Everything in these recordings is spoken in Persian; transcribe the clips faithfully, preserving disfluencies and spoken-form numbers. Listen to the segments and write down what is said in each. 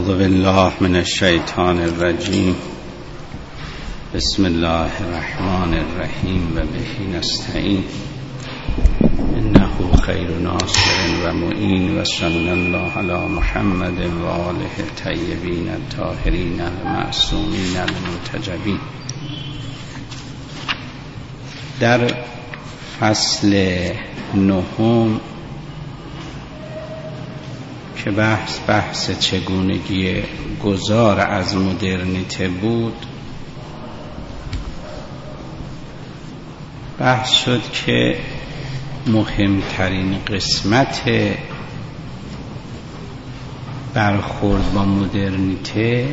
اعوذ بالله من الشیطان الرجیم. بسم الله الرحمن الرحیم و به نستعین. انه خیر ناصر و معین و صلی الله علی محمد و آله الطیبین الطاهرین المعصومین المنتجبین. در فصل نهم که بحث بحث چگونگی گذار از مدرنیته بود، بحث شد که مهمترین قسمت برخورد با مدرنیته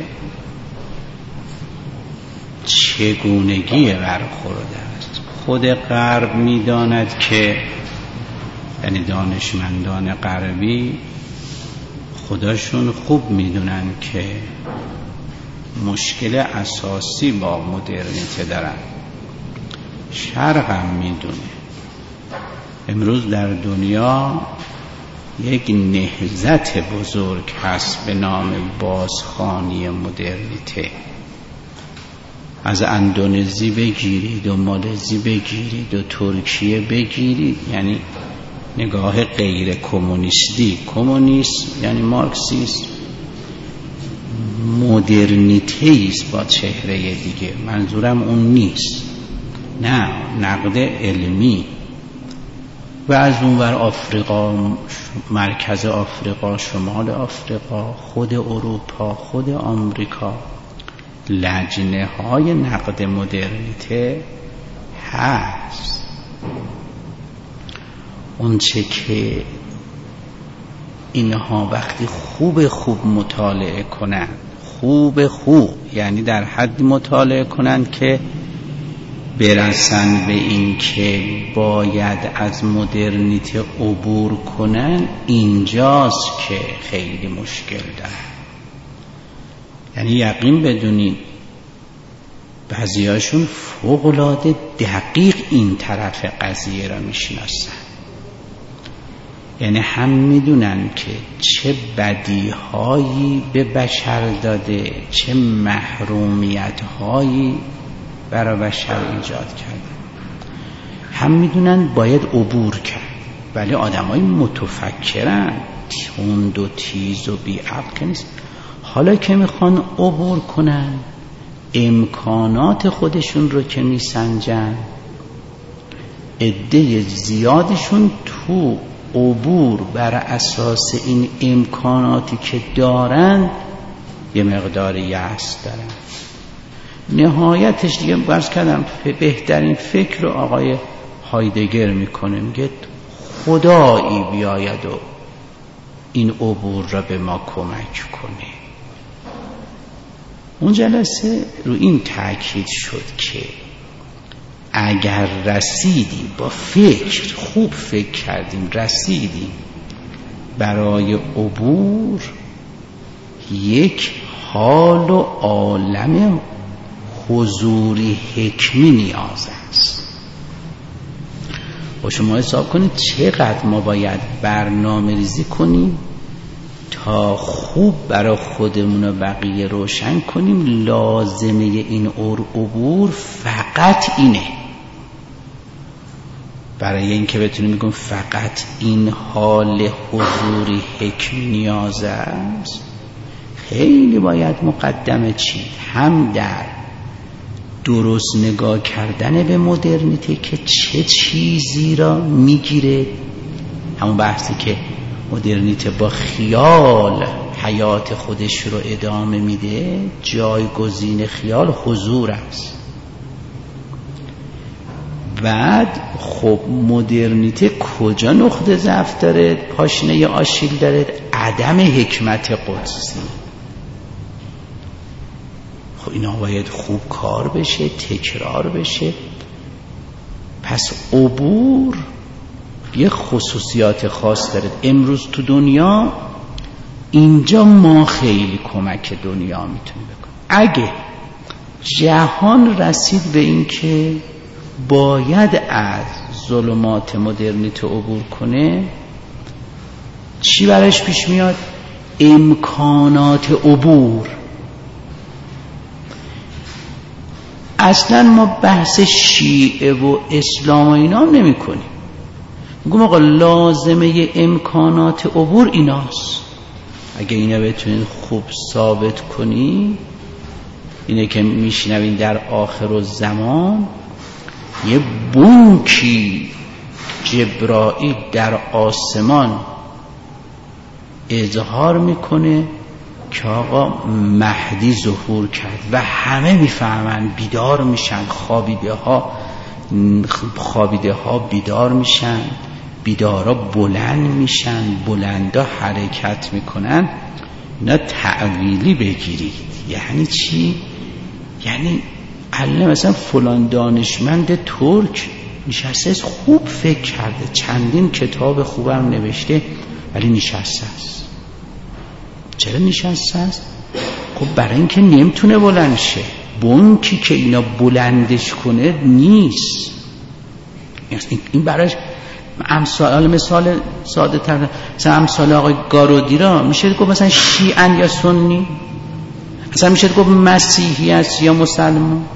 چگونگی برخورد است. خود غرب می‌داند که، یعنی دانشمندان غربی خودشون خوب میدونن که مشکل اساسی با مدرنیته دارن. شرق هم میدونه. امروز در دنیا یک نهضت بزرگ هست به نام بازخوانی مدرنیته. از اندونزی بگیرید و مالزی بگیرید و ترکیه بگیرید، یعنی نگاه غیر کمونیستی. کمونیسم یعنی مارکسیسم، مدرنیته است با چهره دیگه. منظورم اون نیست، نه، نقد علمی. و از اونور آفریقا، مرکز آفریقا، شمال آفریقا، خود اروپا، خود آمریکا، لجنه های نقد مدرنیته هست. اون چه که اینها وقتی خوب خوب مطالعه کنن، خوب خوب یعنی در حد مطالعه کنن که برسن به این که باید از مدرنیته عبور کنن، اینجاست که خیلی مشکل دارن. یعنی یقین بدونین بعضیاشون فوق‌العاده دقیق این طرف قضیه را میشناسن. یعنی هم میدونن که چه بدیهایی به بشر داده، چه محرومیت‌هایی برای بشر ایجاد کرده. هم میدونن باید عبور کرد. ولی آدمای متفکرن، تند و تیز و بی‌عقل نیست. حالا که میخوان عبور کنن، امکانات خودشون رو که میسنجن، عده زیادشون تو عبور بر اساس این امکاناتی که دارن یه مقدار یأس دارن. نهایتش دیگه برس کردم بهترین فکر رو آقای هایدگر میکنه، میگه خدایی بیاید و این عبور را به ما کمک کنه. اون جلسه رو این تأکید شد که اگر رسیدیم با فکر، خوب فکر کردیم، رسیدیم برای عبور، یک حال و عالم حضوری حکمی نیاز است. با شما حساب کنید چقدر ما باید برنامه ریزی کنیم تا خوب برای خودمون و بقیه روشن کنیم لازمه این عبور فقط اینه. برای اینکه بتونیم بگیم فقط این حال حضوری حکم نیاز است، خیلی باید مقدمه چید. هم در درست نگاه کردن به مدرنیته که چه چیزی را میگیره، همون بحثی که مدرنیته با خیال حیات خودش رو ادامه میده، جایگزین خیال حضور است. بعد خب مدرنیته کجا نقطه ضعف داره، پاشنه آشیل داره؟ عدم حکمت قدسی. خب اینا باید خوب کار بشه، تکرار بشه. پس عبور یه خصوصیات خاص داره. امروز تو دنیا اینجا ما خیلی کمک دنیا میتونیم بکنیم. اگه جهان رسید به این که باید از ظلمات مدرنیته عبور کنه، چی براش پیش میاد؟ امکانات عبور. اصلا ما بحث شیعه و اسلام و اینا هم نمی کنیم. میگم آقا لازمه امکانات عبور ایناست. اگه اینا بتونین خوب ثابت کنی، اینه که میشنوین در آخر الزمان یه بونکی جبرائیل در آسمان اظهار میکنه که آقا مهدی ظهور کرد و همه میفهمن، بیدار میشن، خوابیده ها خوابیده ها بیدار میشن، بیدارا بلند میشن، بلندا حرکت میکنن. اینا تعویلی بگیرید یعنی چی؟ یعنی الله مثلا فلان دانشمند ترک نشسته است، خوب فکر کرده، چندین کتاب خوبم نوشته، ولی نشسته است. چرا نشسته است؟ خب برای اینکه نمیتونه بلند شه. بونکی که اینا بلندش کنه نیست. این براش امثال، مثال ساده تر، مثلا امثال آقای گارودی را میشه گفت مثلا شیعن یا سنی، مثلا میشه گفت مسیحی است یا مسلمان.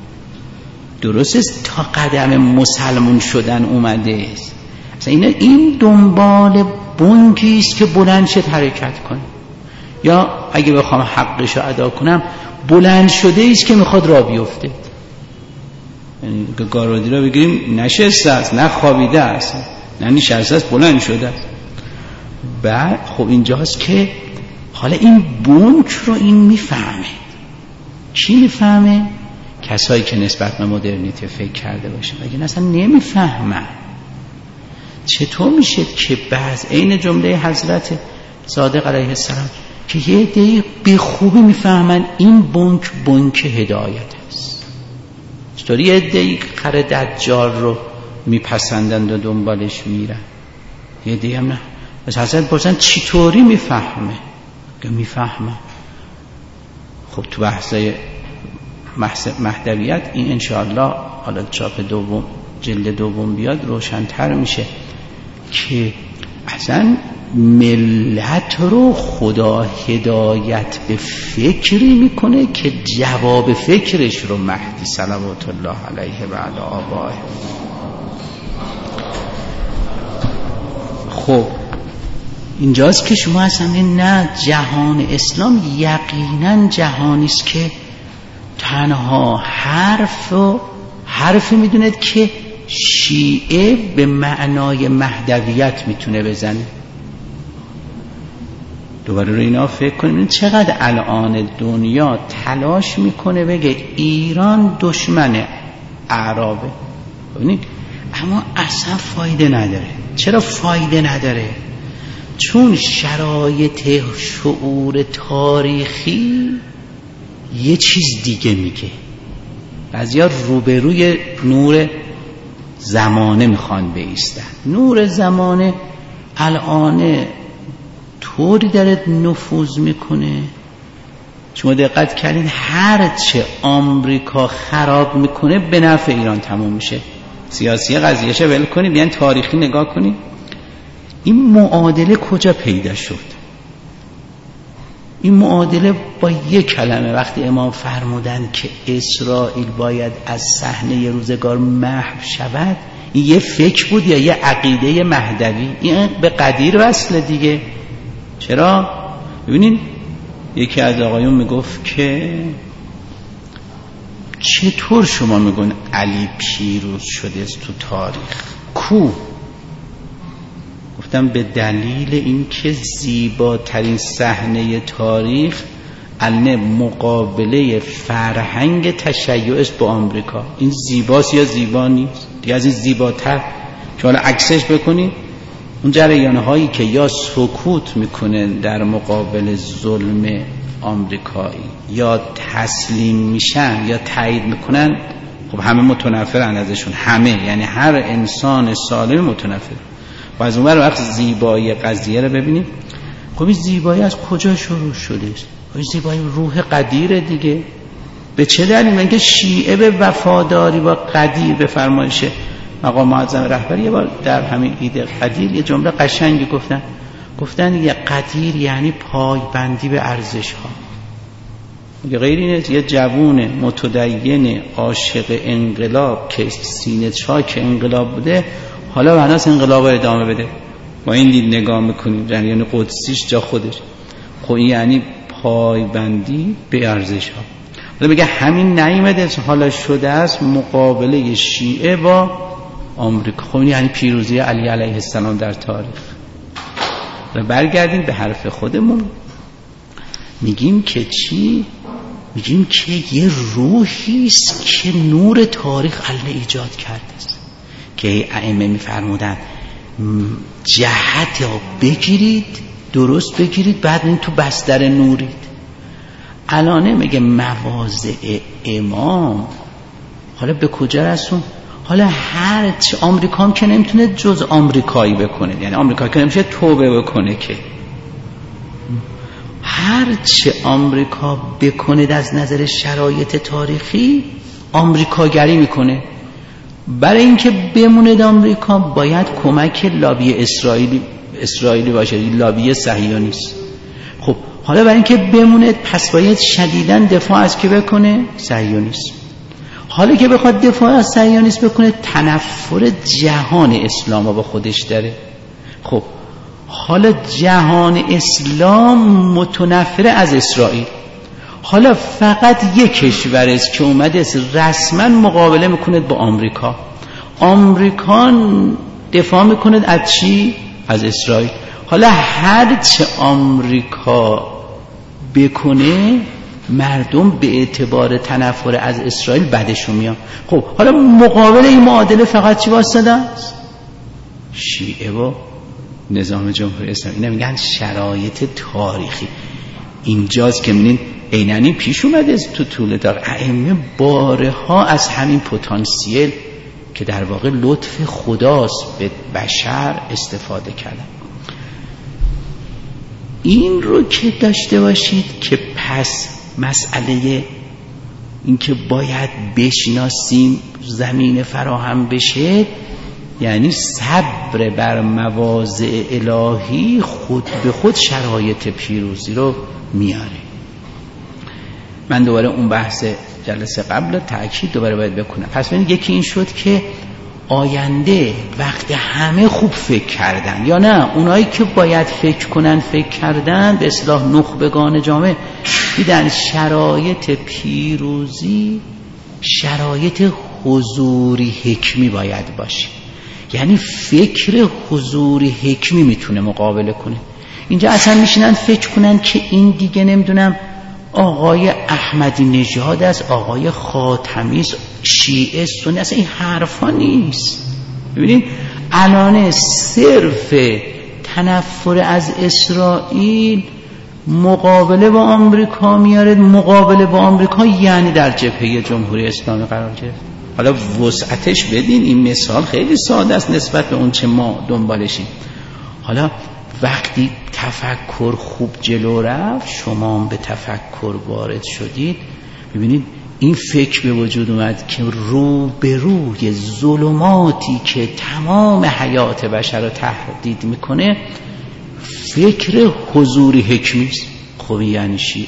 درست است تا قدم مسلمون شدن اومده است. مثلا این این دنبال بونکی است که بلند شد حرکت کنه، یا اگه بخوام حقش رو ادا کنم بلند شده است که میخواد راه بیفته. یعنی گارودی را بگیریم نشسته است، نه خوابیده است، نه نشسته است، بلند شده است. بعد خب اینجاست که حالا این بونک رو این میفهمه. کی میفهمه؟ کسایی که نسبت به مدرنیته فکر کرده باشه. اگه اصلا نمیفهمن. چطور میشه که بعض عین جمله حضرت صادق علیه السلام که یه عده‌ای به خوبی میفهمن این بونک بونک هدایت است، چطوری یه عده‌ای خر دجال رو میپسندند و دنبالش میرن، یه عده‌ای هم نه. از حضرت پرسن چطوری میفهمه؟ که میفهمه. خب تو بحثای مهدویت این انشاءالله حالا چاپ دوم جلد دوم بیاد روشن‌تر میشه که اصلا ملت رو خدا هدایت به فکری میکنه که جواب فکرش رو مهدی صلوات الله علیه و علی آبائه. خب اینجاست که شما اصلا نه، جهان اسلام یقینا جهانی است که تنها حرف و حرفی میدوند که شیعه به معنای مهدویت میتونه بزنه. دوباره رو اینا فکر کنیم چقدر الان دنیا تلاش میکنه بگه ایران دشمن اعرابه، ببینید، اما اصلا فایده نداره. چرا فایده نداره؟ چون شرایط شعور تاریخی یه چیز دیگه میگه. بعضیا روبروی نور زمانه میخوان بایستن. نور زمانه الان طوری داره نفوذ میکنه، شما دقت کردین هر چه آمریکا خراب میکنه به نفع ایران تموم میشه. سیاسی قضیهشه ول کنید، بیان تاریخی نگاه کنید. این معادله کجا پیدا شد؟ این معادله با یک کلمه وقتی امام فرمودن که اسرائیل باید از صحنه روزگار محو شود، این یه فکر بود یا یه عقیده مهدوی؟ این به قدیر وصله دیگه. چرا؟ ببینین یکی از آقایون میگفت که چطور شما میگن علی پیروز شده است تو تاریخ؟ کو؟ گفتم به دلیل اینکه زیباترین صحنه تاریخ الان مقابله فرهنگ تشیع است با آمریکا. این زیباست یا زیبا نیست؟ دیگه از این زیباتر که حالا عکسش بکنید، اون جریان هایی که یا سکوت میکنه در مقابل ظلم آمریکایی یا تسلیم میشن یا تایید میکنن، خب همه متنفرن ازشون، همه، یعنی هر انسان سالم متنفر. و از اون ور وقت زیبایی قضیه رو ببینیم، خب این زیبایی از کجا شروع شده است؟ این زیبایی روح قدیر دیگه. به چه دلیل؟ اینکه شیعه به وفاداری با قدیر به فرمایش مقام معظم رهبری یه بار در همین عید قدیر یه جمله قشنگی گفتن، گفتن یه قدیر یعنی پایبندی به ارزش ها. یه غیر اینه یه جوون متدین عاشق انقلاب که سینه چاک انقلاب بوده حالا بناس انقلاب رو ادامه بده، با این دید نگاه میکنیم جریان قدسیش جا خودش، خب این یعنی پایبندی به ارزش ها. حالا میگه همین نعیم حالا شده است مقابله شیعه با آمریکا، خب این یعنی پیروزی علی علیه السلام در تاریخ. حالا برگردیم به حرف خودمون، میگیم که چی؟ میگیم که یه روحی است که نور تاریخ الله ایجاد کرده است که ائمه میفرمودن جهت ها بگیرید، درست بگیرید، بعد این تو بستر نورید. الانه میگه مواضع امام حالا به کجا رسون؟ حالا هر چه آمریکا هم که نمیتونه جز آمریکایی بکنه، یعنی آمریکا که نمیشه توبه بکنه، که هر چه آمریکا بکنه از نظر شرایط تاریخی آمریکاگری میکنه. برای اینکه بمونه آمریکا باید کمک لابی اسرائیلی اسرائیلی باشه، لابی صهیونیست. خب حالا برای اینکه بمونه پس باید شدیداً دفاع از که بکنه؟ صهیونیسم. حالا که بخواد دفاع از صهیونیسم بکنه تنفر جهان اسلام با خودش داره. خب حالا جهان اسلام متنفر از اسرائیل، حالا فقط یک کشور است که اومده است رسما مقابله میکنه با آمریکا. آمریکا دفاع میکنه از چی؟ از اسرائیل. حالا هر چه آمریکا بکنه مردم به اعتبار تنفر از اسرائیل بدشون میاد. خب حالا مقابل این معادله فقط چی واسطه است؟ شیعه و نظام جمهوری اسلامی. اینا میگن شرایط تاریخی. اینجاست که میبینین عیناً پیش اومده تو طول تاریخ ائمه بارها از همین پتانسیل که در واقع لطف خداست به بشر استفاده کردن. این رو که داشته باشید که پس مسئله این که باید بشناسیم زمین فراهم بشه، یعنی صبر بر مواضع الهی خود به خود شرایط پیروزی رو میاره. من دوباره اون بحث جلسه قبل تأکید دوباره باید بکنم. پس ببینید یکی این شد که آینده وقت همه خوب فکر کردن یا نه اونایی که باید فکر کنن فکر کردن، به اصطلاح نخبگان جامعه دیدن شرایط پیروزی شرایط حضوری حکمی باید باشه. یعنی فکر حضوری حکمی میتونه مقابله کنه. اینجا اصلا میشینن فکر کنن که این دیگه نمیدونم آقای احمدی نژاد است، آقای خاتمی است، شیعه سنی، اصلا این حرفا نیست. ببینید الان صرف تنفر از اسرائیل مقابله با آمریکا میاره. مقابله با آمریکا یعنی در جبهه جمهوری اسلامی قرار گرفت. حالا وسعتش بدین، این مثال خیلی ساده است نسبت به اون چه ما دنبالشیم. حالا وقتی تفکر خوب جلو رفت، شما هم به تفکر وارد شدید، ببینید این فکر به وجود اومد که رو به روی ظلماتی که تمام حیات بشر رو تهدید میکنه فکر حضوری حکمی است. خب یعنی شیعه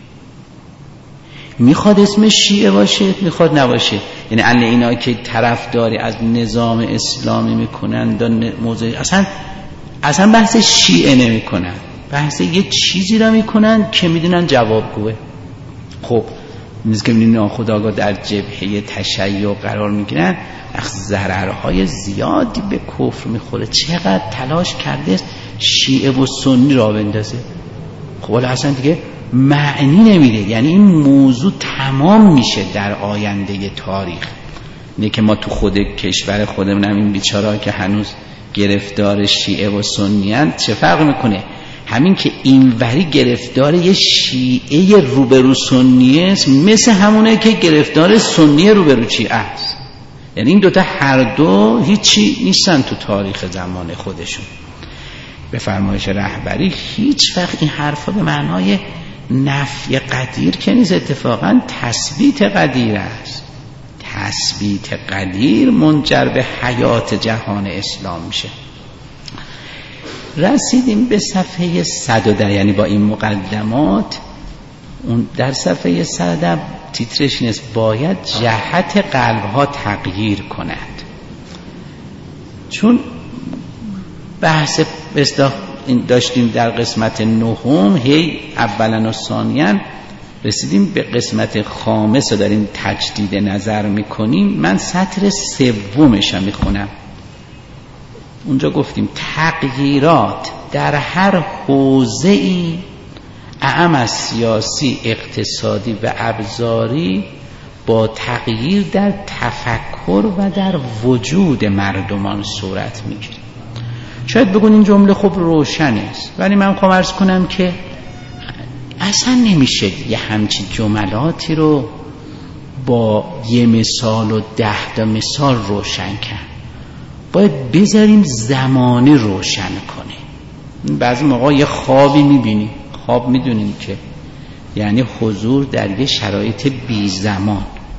میخواد اسم شیعه باشه، میخواد نباشه. یعنی اهل اینا که طرفداری از نظام اسلامی میکنن دن موضوع اصلا اصلا بحث شیعه نمی کنن، بحث یه چیزی را می کنن که می دونن جوابگوه. خب نیست که می دونن ناخودآگاه در جبهه تشیع قرار می گیرن، ضررهای زیادی به کفر می خوره. چقدر تلاش کرده شیعه و سنی را بندازه. خب حالا اصلا دیگه معنی نمیده. یعنی این موضوع تمام میشه در آینده تاریخ. نه که ما تو خود کشور خودمون این بیچاره‌ها که هنوز گرفتار شیعه و سنیان چه فرق میکنه؟ همین که این وری گرفتار یه شیعه روبرو سنیه است مثل همونه که گرفتار سنی روبرو شیعه است. یعنی این دوتا هر دو هیچی نیستن تو تاریخ زمان خودشون. به فرمایش رهبری هیچ وقت این حرفا به معنای نفی قدیر که نیست، اتفاقا تثبیت قدیر است. تثبیت قدیر منجر به حیات جهان اسلام میشه. رسیدیم به صفحه صد و ده، یعنی با این مقدمات اون در صفحه صد تیترش نیست باید جهت قلبها تغییر کند. چون بحث داشتیم در قسمت نهم، هی اولا و ثانیا رسیدیم به قسمت خامس و داریم تجدید نظر میکنیم. من سطر سومش رو میخونم. اونجا گفتیم تغییرات در هر حوزه‌ای اعم از سیاسی، اقتصادی و ابزاری با تغییر در تفکر و در وجود مردمان صورت میگیره. شاید بگون این جمله خوب روشن است، ولی من خواهم عرض کنم که اصلا نمیشه یه همچین جملاتی رو با یه مثال و ده تا مثال روشن کرد. باید بذاریم زمانه روشن کنه. بعضی موقع یه خوابی میبینیم، خواب میدونیم که یعنی حضور در یه شرایط بی زمان.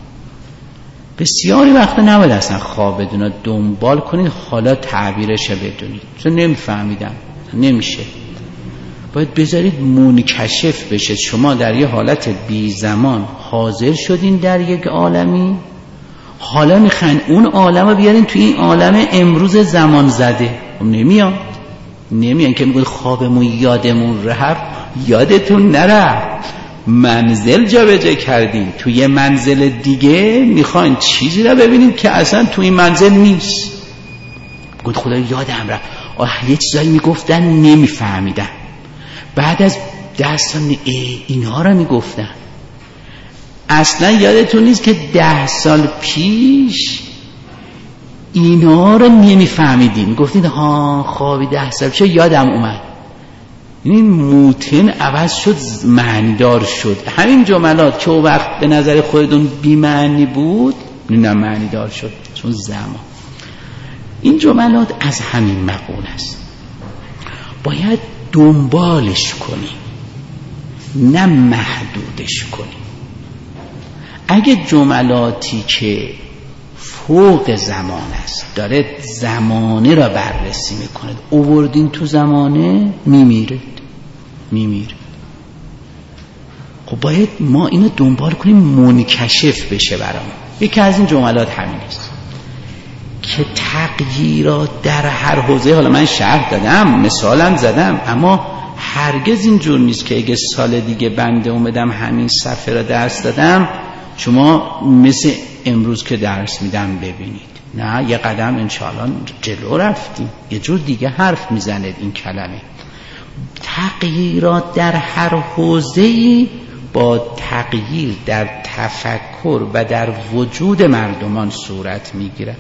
بسیاری وقتا نباید اصلا خواب بدون دنبال کنید حالا تعبیرش بدونید، چون نمیفهمیدم نمیشه. باید بذارید منکشف بشه. شما در یه حالت بی زمان حاضر شدین در یک عالمی، حالا میخواین اون عالم رو بیارین توی این عالم امروز زمان زده. نمیاد نمیان که میگوید خوابمون یادمون رفت. یادتون نرفت، منزل جا به جا کردیم، توی منزل دیگه میخواین چیزی رو ببینیم که اصلا توی منزل نیست. گفت خدا یادم رفت، آه یه چیزایی میگفتن نمیفهمیدم، بعد از دستان اینها رو میگفتن. اصلا یادتون نیست که ده سال پیش اینا رو نمیفهمیدین، گفتید ها خوابی ده سال پیش یادم اومد. این موتن عوض شد، معنیدار شد. همین جملات که وقت به نظر خودتون بی معنی بود نه معنیدار شد، چون زمان. این جملات از همین مقول است، باید دنبالش کنیم نه محدودش کنیم. اگه جملاتی که فوق زمان است داره زمانه را بررسی میکنه، اووردین تو زمانه میمیره میمیره. خب باید ما اینو دنبال کنیم منکشف بشه برامون. یکی از این جملات همین است که تغییرات در هر حوزه، حالا من شرح دادم مثالم زدم، اما هرگز اینجور نیست که اگه سال دیگه بنده اومدم همین صفحه را درس دادم شما مثل امروز که درس میدم ببینید. نه، یه قدم انشاءالله جلو رفتیم، یه جور دیگه حرف میزند این کلمه. تغییرات در هر حوزه‌ای با تغییر در تفکر و در وجود مردمان صورت میگیرد.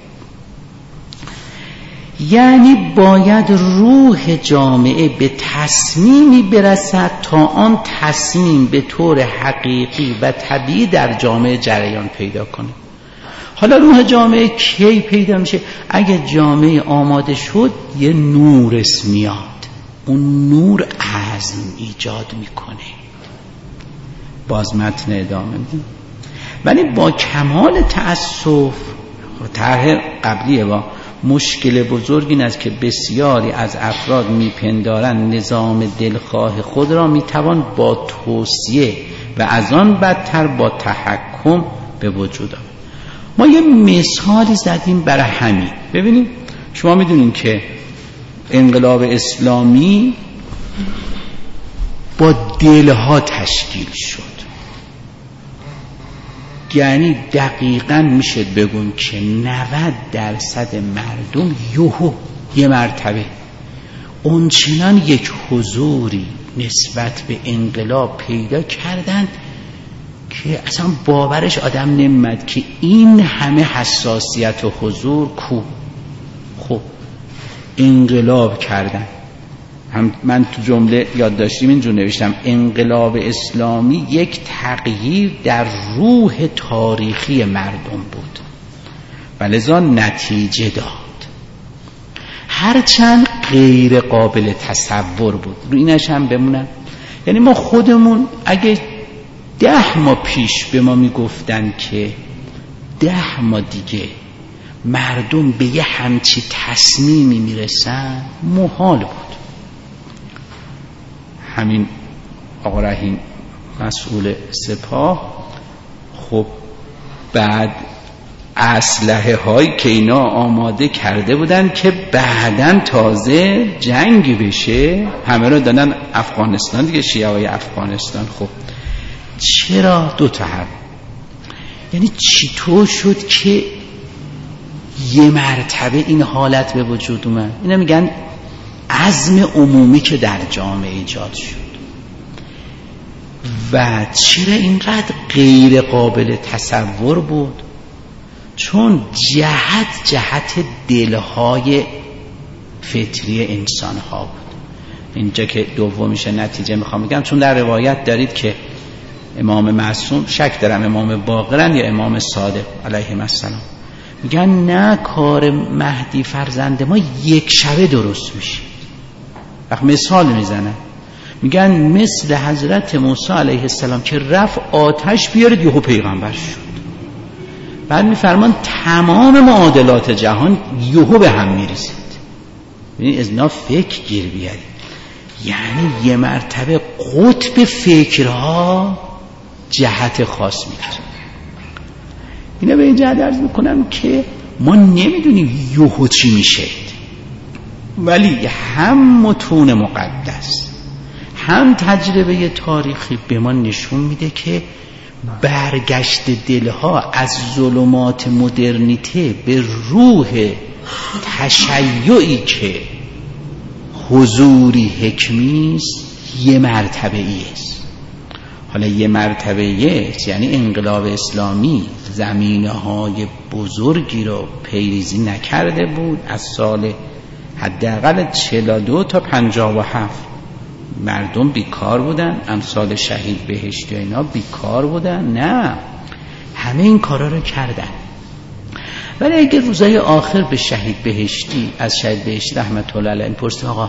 یعنی باید روح جامعه به تصمیمی برسد تا آن تصمیم به طور حقیقی و طبیعی در جامعه جریان پیدا کنه. حالا روح جامعه کی پیدا میشه؟ اگه جامعه آماده شد یه نور میاد، اون نور عزم ایجاد میکنه. باز متن ادامه میدیم. ولی با کمال تأسف طرح قبلیه با مشکل بزرگ این است که بسیاری از افراد میپندارند نظام دلخواه خود را میتوان با توصیه و از آن بدتر با تحکم به وجود آورد. ما یه مثالی زدیم برای همین. ببینید شما میدونین که انقلاب اسلامی با دلها تشکیل شد، یعنی دقیقاً میشه بگون که نود درصد مردم یهو یه مرتبه اونچنان یک حضوری نسبت به انقلاب پیدا کردند که اصلا باورش آدم نمیاد که این همه حساسیت و حضور کو. خب انقلاب کردن. هم من تو جمله یاد داشتیم اینجور نوشتم انقلاب اسلامی یک تغییر در روح تاریخی مردم بود و لذا نتیجه داد، هرچند غیر قابل تصور بود. رو اینش هم بمونم، یعنی ما خودمون اگه ده ماه پیش به ما میگفتن که ده ماه دیگه مردم به یه همچی تصمیمی میرسن محال بود. همین آقا رحیم مسئول سپاه، خب بعد اسلحه هایی که اینا آماده کرده بودن که بعدن تازه جنگ بشه همه رو دادن افغانستان دیگه، شیعه های افغانستان. خب چرا دو تا هم؟ یعنی چطور شد که یه مرتبه این حالت به وجود اومد؟ اینا میگن عزم عمومی که در جامعه ایجاد شد. و چرا اینقدر غیر قابل تصور بود؟ چون جهت جهت دلهای فطری انسان ها بود. اینجا که دومیشه نتیجه میخوام بگم، چون در روایت دارید که امام معصوم، شک دارم امام باقرن یا امام صادق علیهم السلام، میگن نه کار مهدی فرزند ما یک شبه درست میشه. وقت مثال میزنن میگن مثل حضرت موسی علیه السلام که رفت آتش بیارد یهو پیغمبر شد. بعد میفرمان تمام معادلات جهان یهو به هم میریزید. ببینید از اینا فکر گیر بیارید. یعنی یه مرتبه قطب فکرها جهت خاص میگیره. اینا به این جهت عرض میکنم که ما نمیدونیم یهو چی میشه، ولی هم متون مقدس هم تجربه تاریخی به ما نشون میده که برگشت دلها از ظلمات مدرنیته به روح تشیعی که حضوری حکمی است یه مرتبه ای است. حالا یه مرتبه ای است یعنی انقلاب اسلامی زمینه های بزرگی رو پیریزی نکرده بود. از سال حداقل چهل و دو تا پنجاه و هفت مردم بیکار بودن، امثال شهید بهشتی و اینا بیکار بودن. نه، همه این کارا رو کردن. ولی اگه روزای آخر به شهید بهشتی از شهید بهشتی رحمت الله علیه پرسید آقا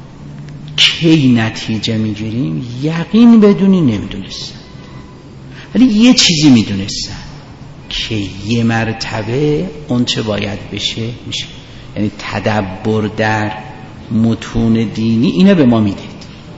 کی نتیجه میگیریم، یقین بدونی نمیدونستن، ولی یه چیزی میدونستن که یه مرتبه اون چه باید بشه میشه. یعنی تدبر در متون دینی اینه به ما میده.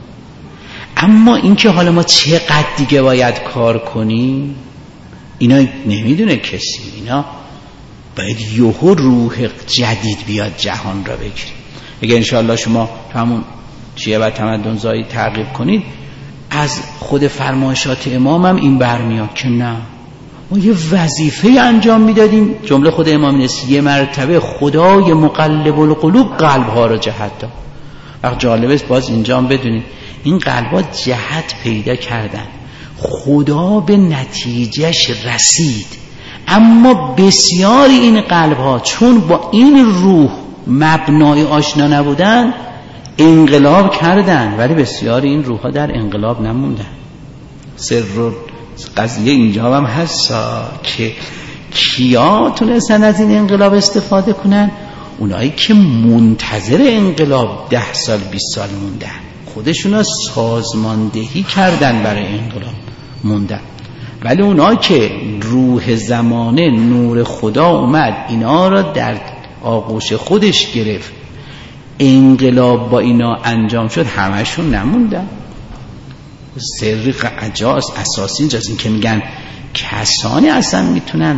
اما اینکه حالا ما چقدر دیگه باید کار کنیم اینا نمیدونه کسی. اینا باید یهو روح جدید بیاد جهان را بگیریم. اگه انشاءالله شما همون شیعه و تمدن زایی تعقیب کنید، از خود فرمایشات امام هم این برمیاد که نه، ما یه وظیفه انجام میدادیم. جمله خود امام نیست، یه مرتبه خدای مقلب القلوب قلبها رو جهت داد. وقت جالبه است باز اینجا هم بدونید این قلبها جهت پیدا کردن، خدا به نتیجهش رسید. اما بسیاری این قلبها چون با این روح مبنای آشنا نبودن انقلاب کردن، ولی بسیاری این روحها در انقلاب نموندن. سر قضیه اینجا هم هست که کیا تونستن از این انقلاب استفاده کنن؟ اونایی که منتظر انقلاب ده سال بیست سال موندن، خودشون ها سازماندهی کردن برای انقلاب موندن. ولی اونایی که روح زمانه نور خدا اومد اینا را در آغوش خودش گرفت، انقلاب با اینا انجام شد، همشون نموندن. سر عجاز اساسی اینجاست، این که میگن کسانی اصلا میتونن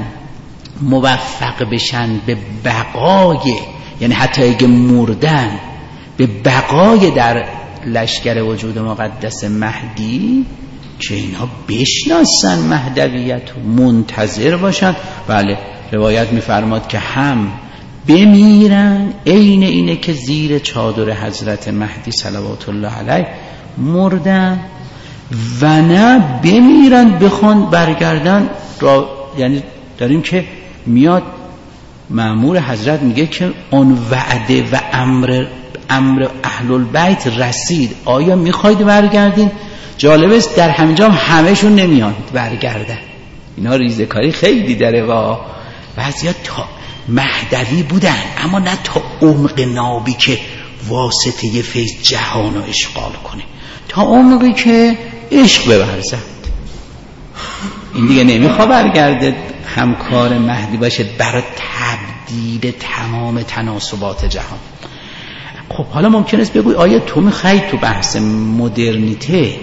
موفق بشن به بقای، یعنی حتی اگه مردن، به بقای در لشکر وجود مقدس مهدی، که اینا بشناسن مهدویت و منتظر باشن. بله روایت میفرماد که هم بمیرن عین اینه که زیر چادر حضرت مهدی صلوات الله علیه مردن، و نه بمیرن بخوان برگردن را. یعنی داریم که میاد مأمور حضرت میگه که اون وعده و امر امر اهل البیت رسید، آیا میخواید برگردین؟ جالب است در همینجا هم همهشون نمیان برگردن. اینا ریزکاری خیلی داره و بعضیا تا مهدوی بودن اما نه تا عمق نابی که واسطه فیض جهان رو اشغال کنه، تا عمقی که عشق ببرزد. این دیگه نمیخواد برگرده همکار مهدی باشه برای تبدیل تمام تناسبات جهان. خب حالا ممکن است بگوی آیا تو میخوای تو بحث مدرنیته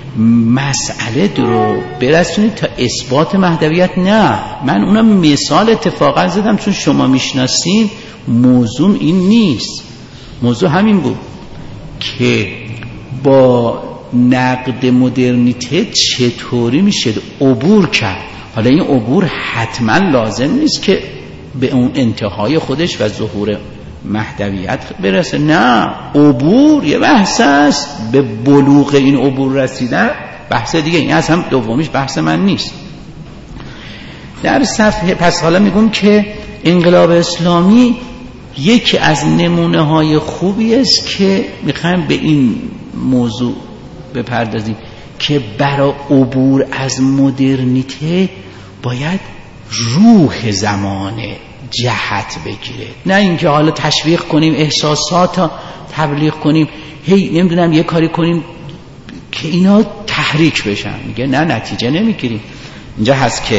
مسئله رو برسونید تا اثبات مهدویت؟ نه، من اونم مثال اتفاقا زدم چون شما میشناسین. موضوع این نیست، موضوع همین بود که با نقد مدرنیته چطوری میشه عبور کرد. حالا این عبور حتما لازم نیست که به اون انتهای خودش و ظهور مهدویت برسه، نه، عبور یه بحث است، به بلوغ این عبور رسیدن بحث دیگه. این از هم دومیش بحث من نیست. در صفحه پس حالا میگم که انقلاب اسلامی یکی از نمونه های خوبی است که میخوایم به این موضوع بپردازیم که برای عبور از مدرنیته باید روح زمانه جهت بگیره، نه اینکه حالا تشویق کنیم، احساسات تبلیغ کنیم، هی نمیدونم یه کاری کنیم که اینا تحریک بشن. میگه نه، نتیجه نمیگیریم. اینجا هست که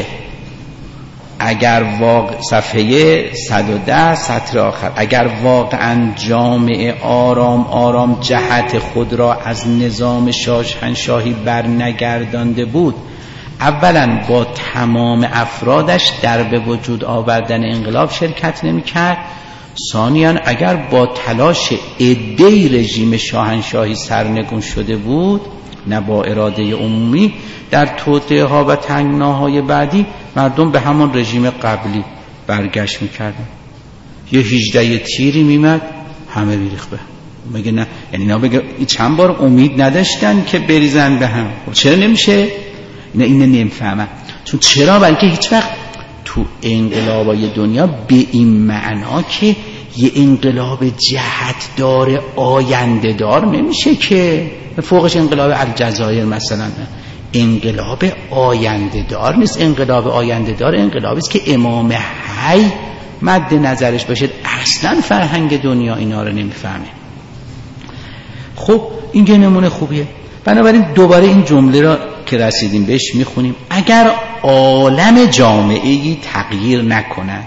اگر واقع صفحه صد و ده سطر آخر، اگر واقعا جامعه آرام آرام جهت خود را از نظام شاهنشاهی بر نگردانده بود، اولا با تمام افرادش در به وجود آوردن انقلاب شرکت نمی کرد، ثانیاً اگر با تلاش عده‌ای رژیم شاهنشاهی سرنگون شده بود، نه با اراده عمومی، در توطئه ها و تنگناهای بعدی مردم به همان رژیم قبلی برگشت میکردن. یه هجده تیری میمد همه بیریخ به مگه نه؟ یعنی اینا بگه چند بار امید نداشتن که بریزن به هم. چرا نمیشه؟ اینا اینو نمیفهمن. چون چرا؟ بلکه هیچ وقت تو انقلابای دنیا به این معنا که یه انقلاب جهت دار آینده دار نمیشه که فوقش انقلاب الجزایر مثلا. انقلاب آینده دار نیست. انقلاب آینده دار انقلابی است که امام حی مد نظرش باشه. اصلا فرهنگ دنیا اینا رو نمیفهمه. خب این یه نمونه خوبیه. بنابراین دوباره این جمله را که رسیدیم بهش میخونیم. اگر عالم جامعه‌ای تغییر نکنه،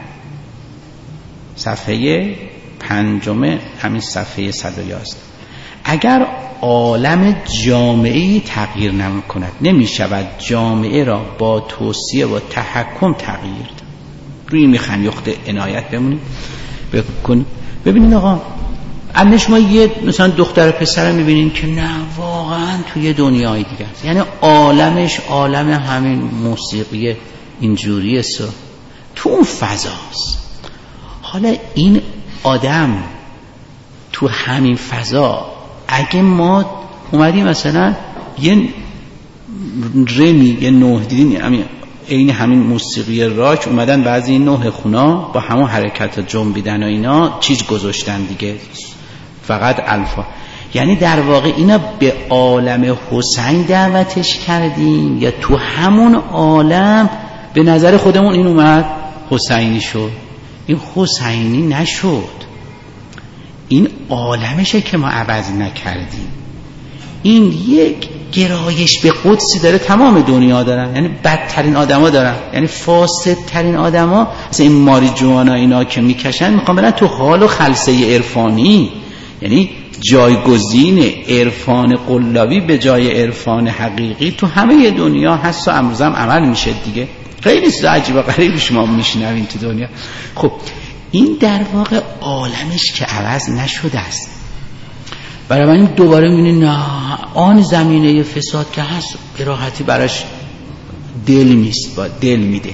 صفحه پنجم همین صفحه صد و یازده، اگر عالم جامعه‌ای تغییر نکند نمیشود جامعه را با توصیه و تحکم تغییر داد. روی میخوام یخت عنایت بمونیم بکنیم. ببینید آقا، الان شما یه مثلا دختر پسر میبینین که نه واقعا توی دنیای دیگه است، یعنی عالمش عالم همین موسیقی اینجوریه، سو تو اون فضاست. حالا این آدم تو همین فضا اگه ما اومدیم مثلا یه رمی یه نوح دیدین، همین این همین موسیقی راک اومدن بعضی این نوح خونا با همون حرکت جنبیدن و اینا چیز گذاشتن دیگه، فقط الفا. یعنی در واقع اینا به عالم حسین دعوتش کردیم یا تو همون عالم به نظر خودمون این اومد حسینی شد؟ این حسینی نشد، این عالمشه که ما عوض نکردیم. این یک گرایش به قدسی داره تمام دنیا دارن، یعنی بدترین آدما دارن، یعنی فاسدترین آدما، مثلا این ماری جوانا اینا که میکشن میخوام برن تو حال و خلسه عرفانی، یعنی جایگزین عرفان قلابی به جای عرفان حقیقی تو همه دنیا هست و امروز هم عمل میشه دیگه. خیلی چیز عجیب و غریب شما میشنوین تو دنیا. خب این در واقع عالمش که عوض نشده است. برای من دوباره میبینی نه آن زمینه فساد که هست به راحتی براش دل نیست، با دل میده.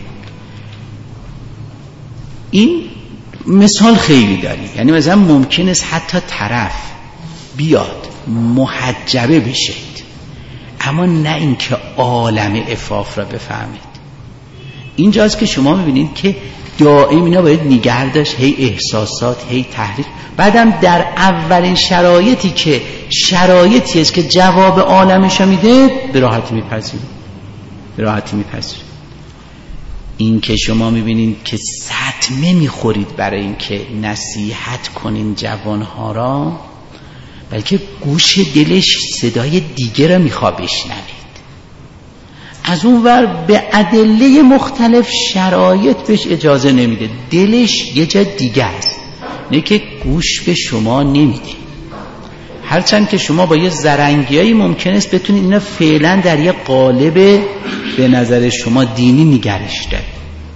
این مثال خیلی داری، یعنی مثلا ممکن است حتی طرف بیاد محجبه بشید اما نه اینکه عالم عفاف را بفهمید. اینجاست که شما میبینید که دائم اینا باید نگه داشت، هی احساسات، هی تحریک. بعدم در اولین شرایطی که شرایطی است که جواب عالمش میده به راحتی میپذیره، به راحتی میپذیره. این که شما میبینید که صدمه میخورید برای این که نصیحت کنین جوانها را، بلکه گوش دلش صدای دیگه را میخواد بشنوید. از اون ور به ادله مختلف شرایط بهش اجازه نمیده، دلش یه جا دیگه است، نه که گوش به شما نمیده. هرچند که شما با یه زرنگیایی ممکن است بتونید اینا فعلا در یه قالب به نظر شما دینی نگرش دارید،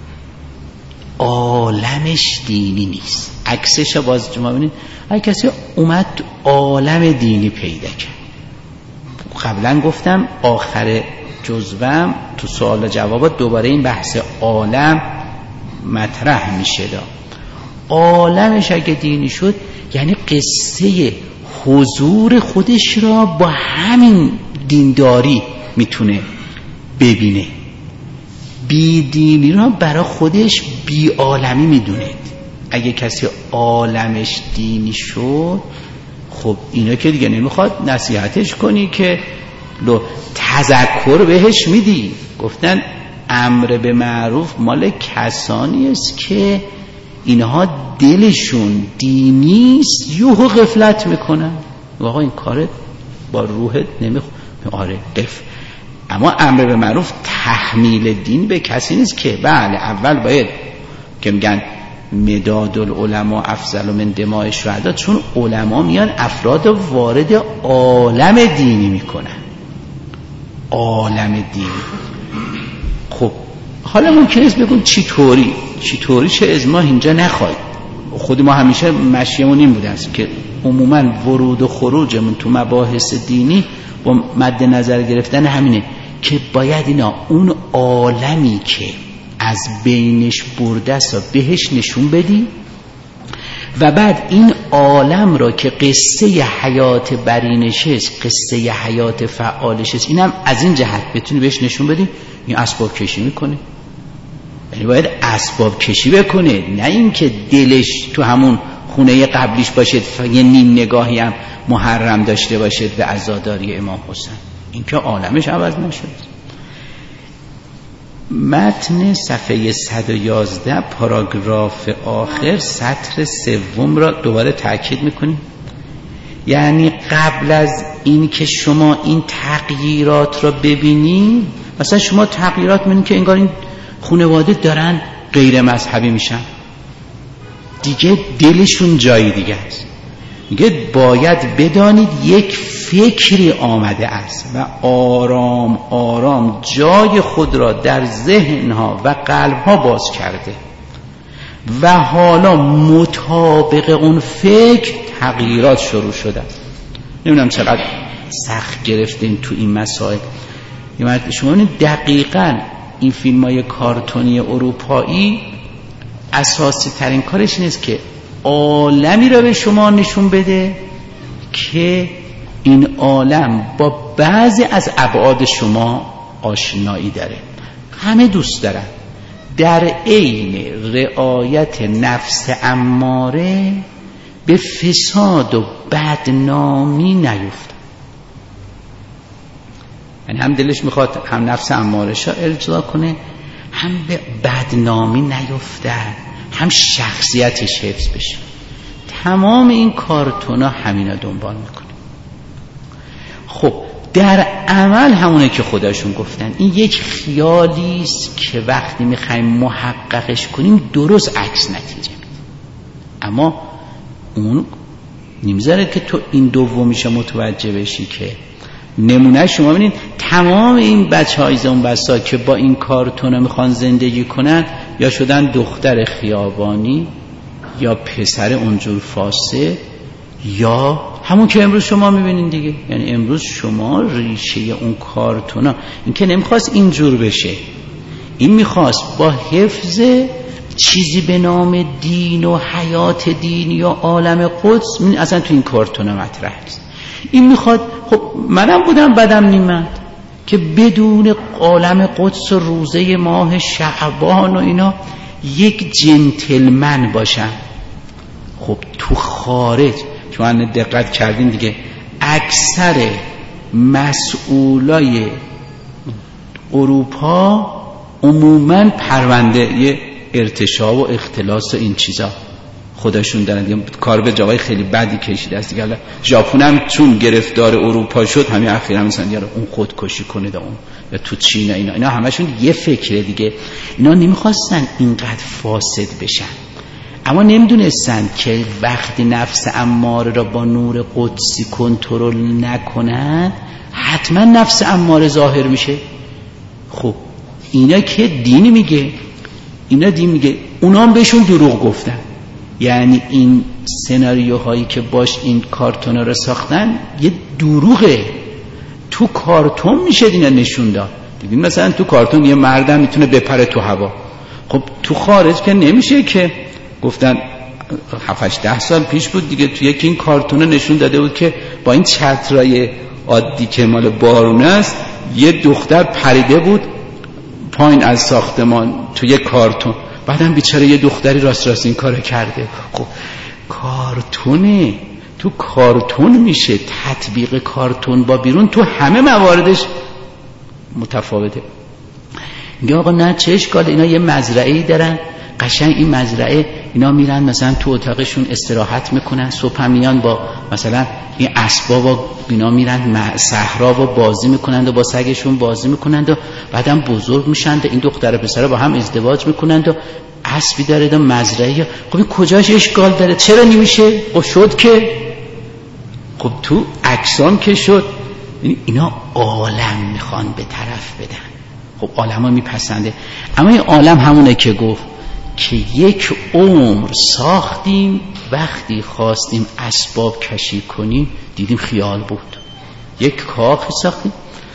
عالمش دینی نیست. عکسش باز شما ببینید هر کسی اومد عالم دینی پیدا کرد. قبلا گفتم آخر جزوم تو سوال و جوابات دوباره این بحث عالم مطرح میشه. دا عالمش اگه دینی شد یعنی قصه حضور خودش را با همین دینداری میتونه ببینه، بی دینی را برای خودش بی عالمی میدونه. اگه کسی عالمش دینی شد خب اینا که دیگه نمیخواد نصیحتش کنی که لو تذکر بهش میدی. گفتن امر به معروف مال کسانی است که اینها دلشون دینیست یهو غفلت میکنن. واقعا این کارت با روحت نمیخواد. آره قف. اما امر به معروف تحمیل دین به کسی نیست که بله اول باید که میگن مداد العلماء افضل من دماء الشهداء، چون علما میان افراد وارد عالم دینی میکنن. عالم دینی. خب حالا ممکنه است بگون چی طوری چی طوری چه از ما اینجا نخواهید. خود ما همیشه مشیمون این بوده است که عموما ورود و خروجمون تو مباحث دینی با مد نظر گرفتن همینه که باید اینا اون عالمی که از بینش برده است بهش نشون بدی و بعد این عالم را که قصه حیات برینش است، قصه حیات فعالش است، اینم از این جهت بتونی بهش نشون بدی. این اسباب کشی میکنه، یعنی باید اسباب کشی بکنه، نه این که دلش تو همون خونه قبلیش باشه یه نیم نگاهی هم محرم داشته باشه به عزاداری امام حسین. این که عالمش عوض نشد. متن صفحه صد و یازده پاراگراف آخر سطر سوم را دوباره تأکید میکنیم. یعنی قبل از این که شما این تغییرات را ببینید، مثلا شما تغییرات میبینید که انگار این خانواده دارن غیر مذهبی میشن، دیگه دلشون جای دیگه است. میگه باید بدانید یک فکری آمده است و آرام آرام جای خود را در ذهنها و قلبها باز کرده و حالا مطابق اون فکر تغییرات شروع شده. نمیدونم چقدر سخت گرفتیم تو این مسائل. شما ببینید دقیقاً این فیلم‌های کارتونی اروپایی اساسی ترین کارش نیست که عالمی را به شما نشون بده که این عالم با بعضی از ابعاد شما آشنایی داره، همه دوست دارن، در عین رعایت نفس اماره به فساد و بدنامی نیفتن. یعنی هم دلش میخواد هم نفس امارش را ارضا کنه، هم به بدنامی نیفتن، هم شخصیتش حفظ بشه. تمام این کارتونا همینا دنبال میکنه. خب در عمل همونه که خودشون گفتن، این یک خیالی است که وقتی میخوایم محققش کنیم درست عکس نتیجه میده، اما اون نمیذاره که تو این دومیشه متوجه بشی. که نمونه شما ببینید تمام این بچهای اون بسا که با این کارتونا میخوان زندگی کنن یا شدن دختر خیابانی یا پسر اونجور فاسد یا همون که امروز شما میبینین دیگه. یعنی امروز شما ریشه اون کارتونا این که نمیخواست اینجور بشه، این میخواست با حفظ چیزی به نام دین و حیات دین یا عالم قدس اصلا تو این کارتونا مطرح است. این میخواد، خب منم بودم بدم نیمد که بدون عالم قدس و روزه ماه شعبان و اینا یک جنتلمن باشن. خب تو خارج شما دقت کردین دیگه اکثر مسئولای اروپا عموماً پرونده ارتشاء و اختلاس و این چیزا خودشون دارن دیگه. کار به جاهای خیلی بدی کشیده است دیگه. ژاپن هم چون گرفتار اروپا شد همین اخیراً مثلا دیگه اون خودکشی کنه دا اون یا تو چین اینا اینا همشون یه فکره دیگه. اینا نمیخواستن اینقدر فاسد بشن، اما نمیدونستن که وقتی نفس اماره را با نور قدسی کنترل نکنند حتما نفس اماره ظاهر میشه. خب اینا که دین میگه، اینا دین میگه، اونا هم بهشون دروغ گفتن. یعنی این سناریوهایی که باش این کارتونا رو ساختن یه دروغه. تو کارتون میشه اینا نشون داد. دیدین مثلا تو کارتون یه مردم میتونه بپره تو هوا. خب تو خارج که نمیشه که. گفتن هفت ده سال پیش بود دیگه، تو یکی این کارتون نشون داده بود که با این چترای عادی که مال بارونه است یه دختر پریده بود پایین از ساختمان تو یه کارتون، بعدم بیچاره یه دختری راست راست این کارو کرده. خب کارتونه، تو کارتون میشه. تطبیق کارتون با بیرون تو همه مواردش متفاوته. میگه آقا نه چه اشکاله، اینا یه مزرعه‌ای دارن قشنگ، این مزرعه اینا میرن مثلا تو اتاقشون استراحت میکنن، صبح میان با مثلا این اسباب و اینا میرن صحرا و بازی میکنند و با سگشون بازی میکنند و بعدم بزرگ میشند. این دختر و پسر با هم ازدواج میکنند و اسبی داره و مزرعه. خب این کجاش اشکال داره؟ چرا نمیشه؟ خب شد که خب تو اجسام که شد. اینا عالم میخوان به طرف بدن. خب عالم ها میپسنده. اما این عالم همونه که گفت که یک عمر ساختیم، وقتی خواستیم اسباب کشی کنیم دیدیم خیال بود. یک کاخ ساختیم،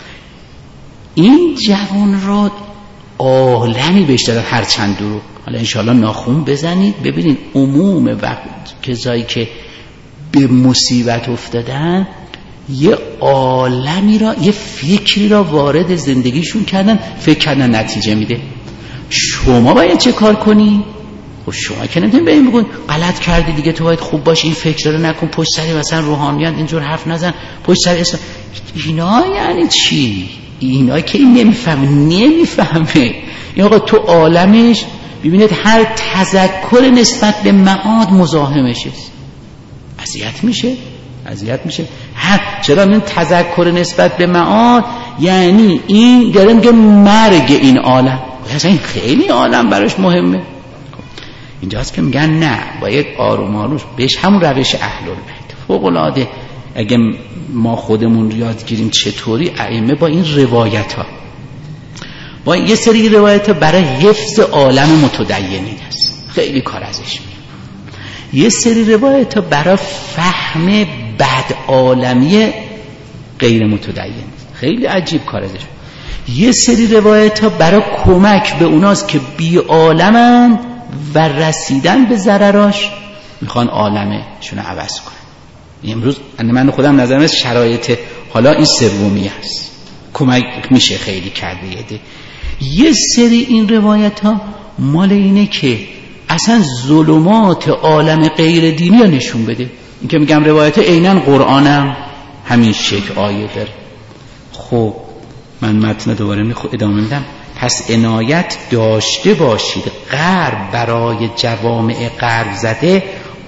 این جوان را عالمی بهش دادن هر چند درو. حالا انشاءالله ناخون بزنید ببینید عموم وقت کسایی که به مصیبت افتادن یه عالمی را، یه فکری را وارد زندگیشون کردن، فکر کردن نتیجه میده. شما باید چه کار کنی؟ خب شما که نمیتونی به این بگون غلط کردی دیگه، تو باید خوب باشی، این فکر رو نکن، پشت سری مثلا روحانیت اینجور حرف نزن، پشت سری اسم. اینا یعنی چی؟ اینا که این نمیفهمه نمیفهمه این آقا تو عالمش ببینید هر تذکر نسبت به معاد مزاحمشه، اذیت میشه اذیت میشه. هر چرا این تذکر نسبت به معاد یعنی این داره میگه مرگ این عالم، اصلا این خیلی عالم براش مهمه. اینجاست که میگن نه باید آروم آروم بهش همون روش اهل البیت فوق العاده. اگه ما خودمون یاد گیریم چطوری ائمه با این روایت ها، با یه سری روایت ها برای حفظ عالم متدینین است خیلی کار ازش میاد، یه سری روایت ها برای فهم بد عالمی غیر متدین خیلی عجیب کار ازش، یه سری روایت ها برای کمک به اوناست که بی عالمن و رسیدن به ضرراش میخوان عالمشون رو عوض کنن. امروز من خودم نظرم از شرایط حالا این سومی هست، کمک میشه خیلی کرده. یه, یه سری این روایت ها مال اینه که اصلا ظلمات عالم غیر دینی رو نشون بده. این که میگم روایت عیناً قرآنم همین شکل آیه داره. خب من متن دوباره میخوام ادامه میدم. پس عنایت داشته باشید غرب برای جوامع غرب زده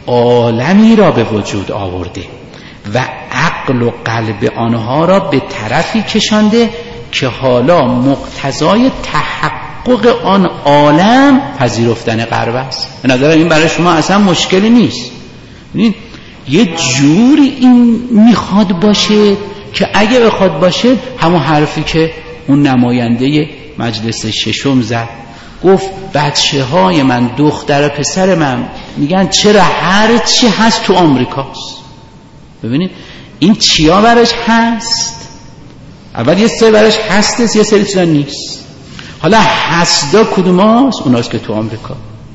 عالمی را به وجود آورده و عقل و قلب آنها را به طرفی کشانده که حالا مقتضای تحقق آن عالم پذیرفتن غرب است. به نظر این برای شما اصلا مشکلی نیست. ببینید یه جوری این میخواد باشه که اگه بخواد باشه همون حرفی که اون نماینده مجلس ششم زد، گفت بچه های من دختر و پسر من میگن چرا هر چی هست تو آمریکاست. ببینید این چیا براش هست؟ اول یه سری براش هست، یه سری چیزا نیست. حالا هستا کدوم هست؟ اوناست که تو آمریکا.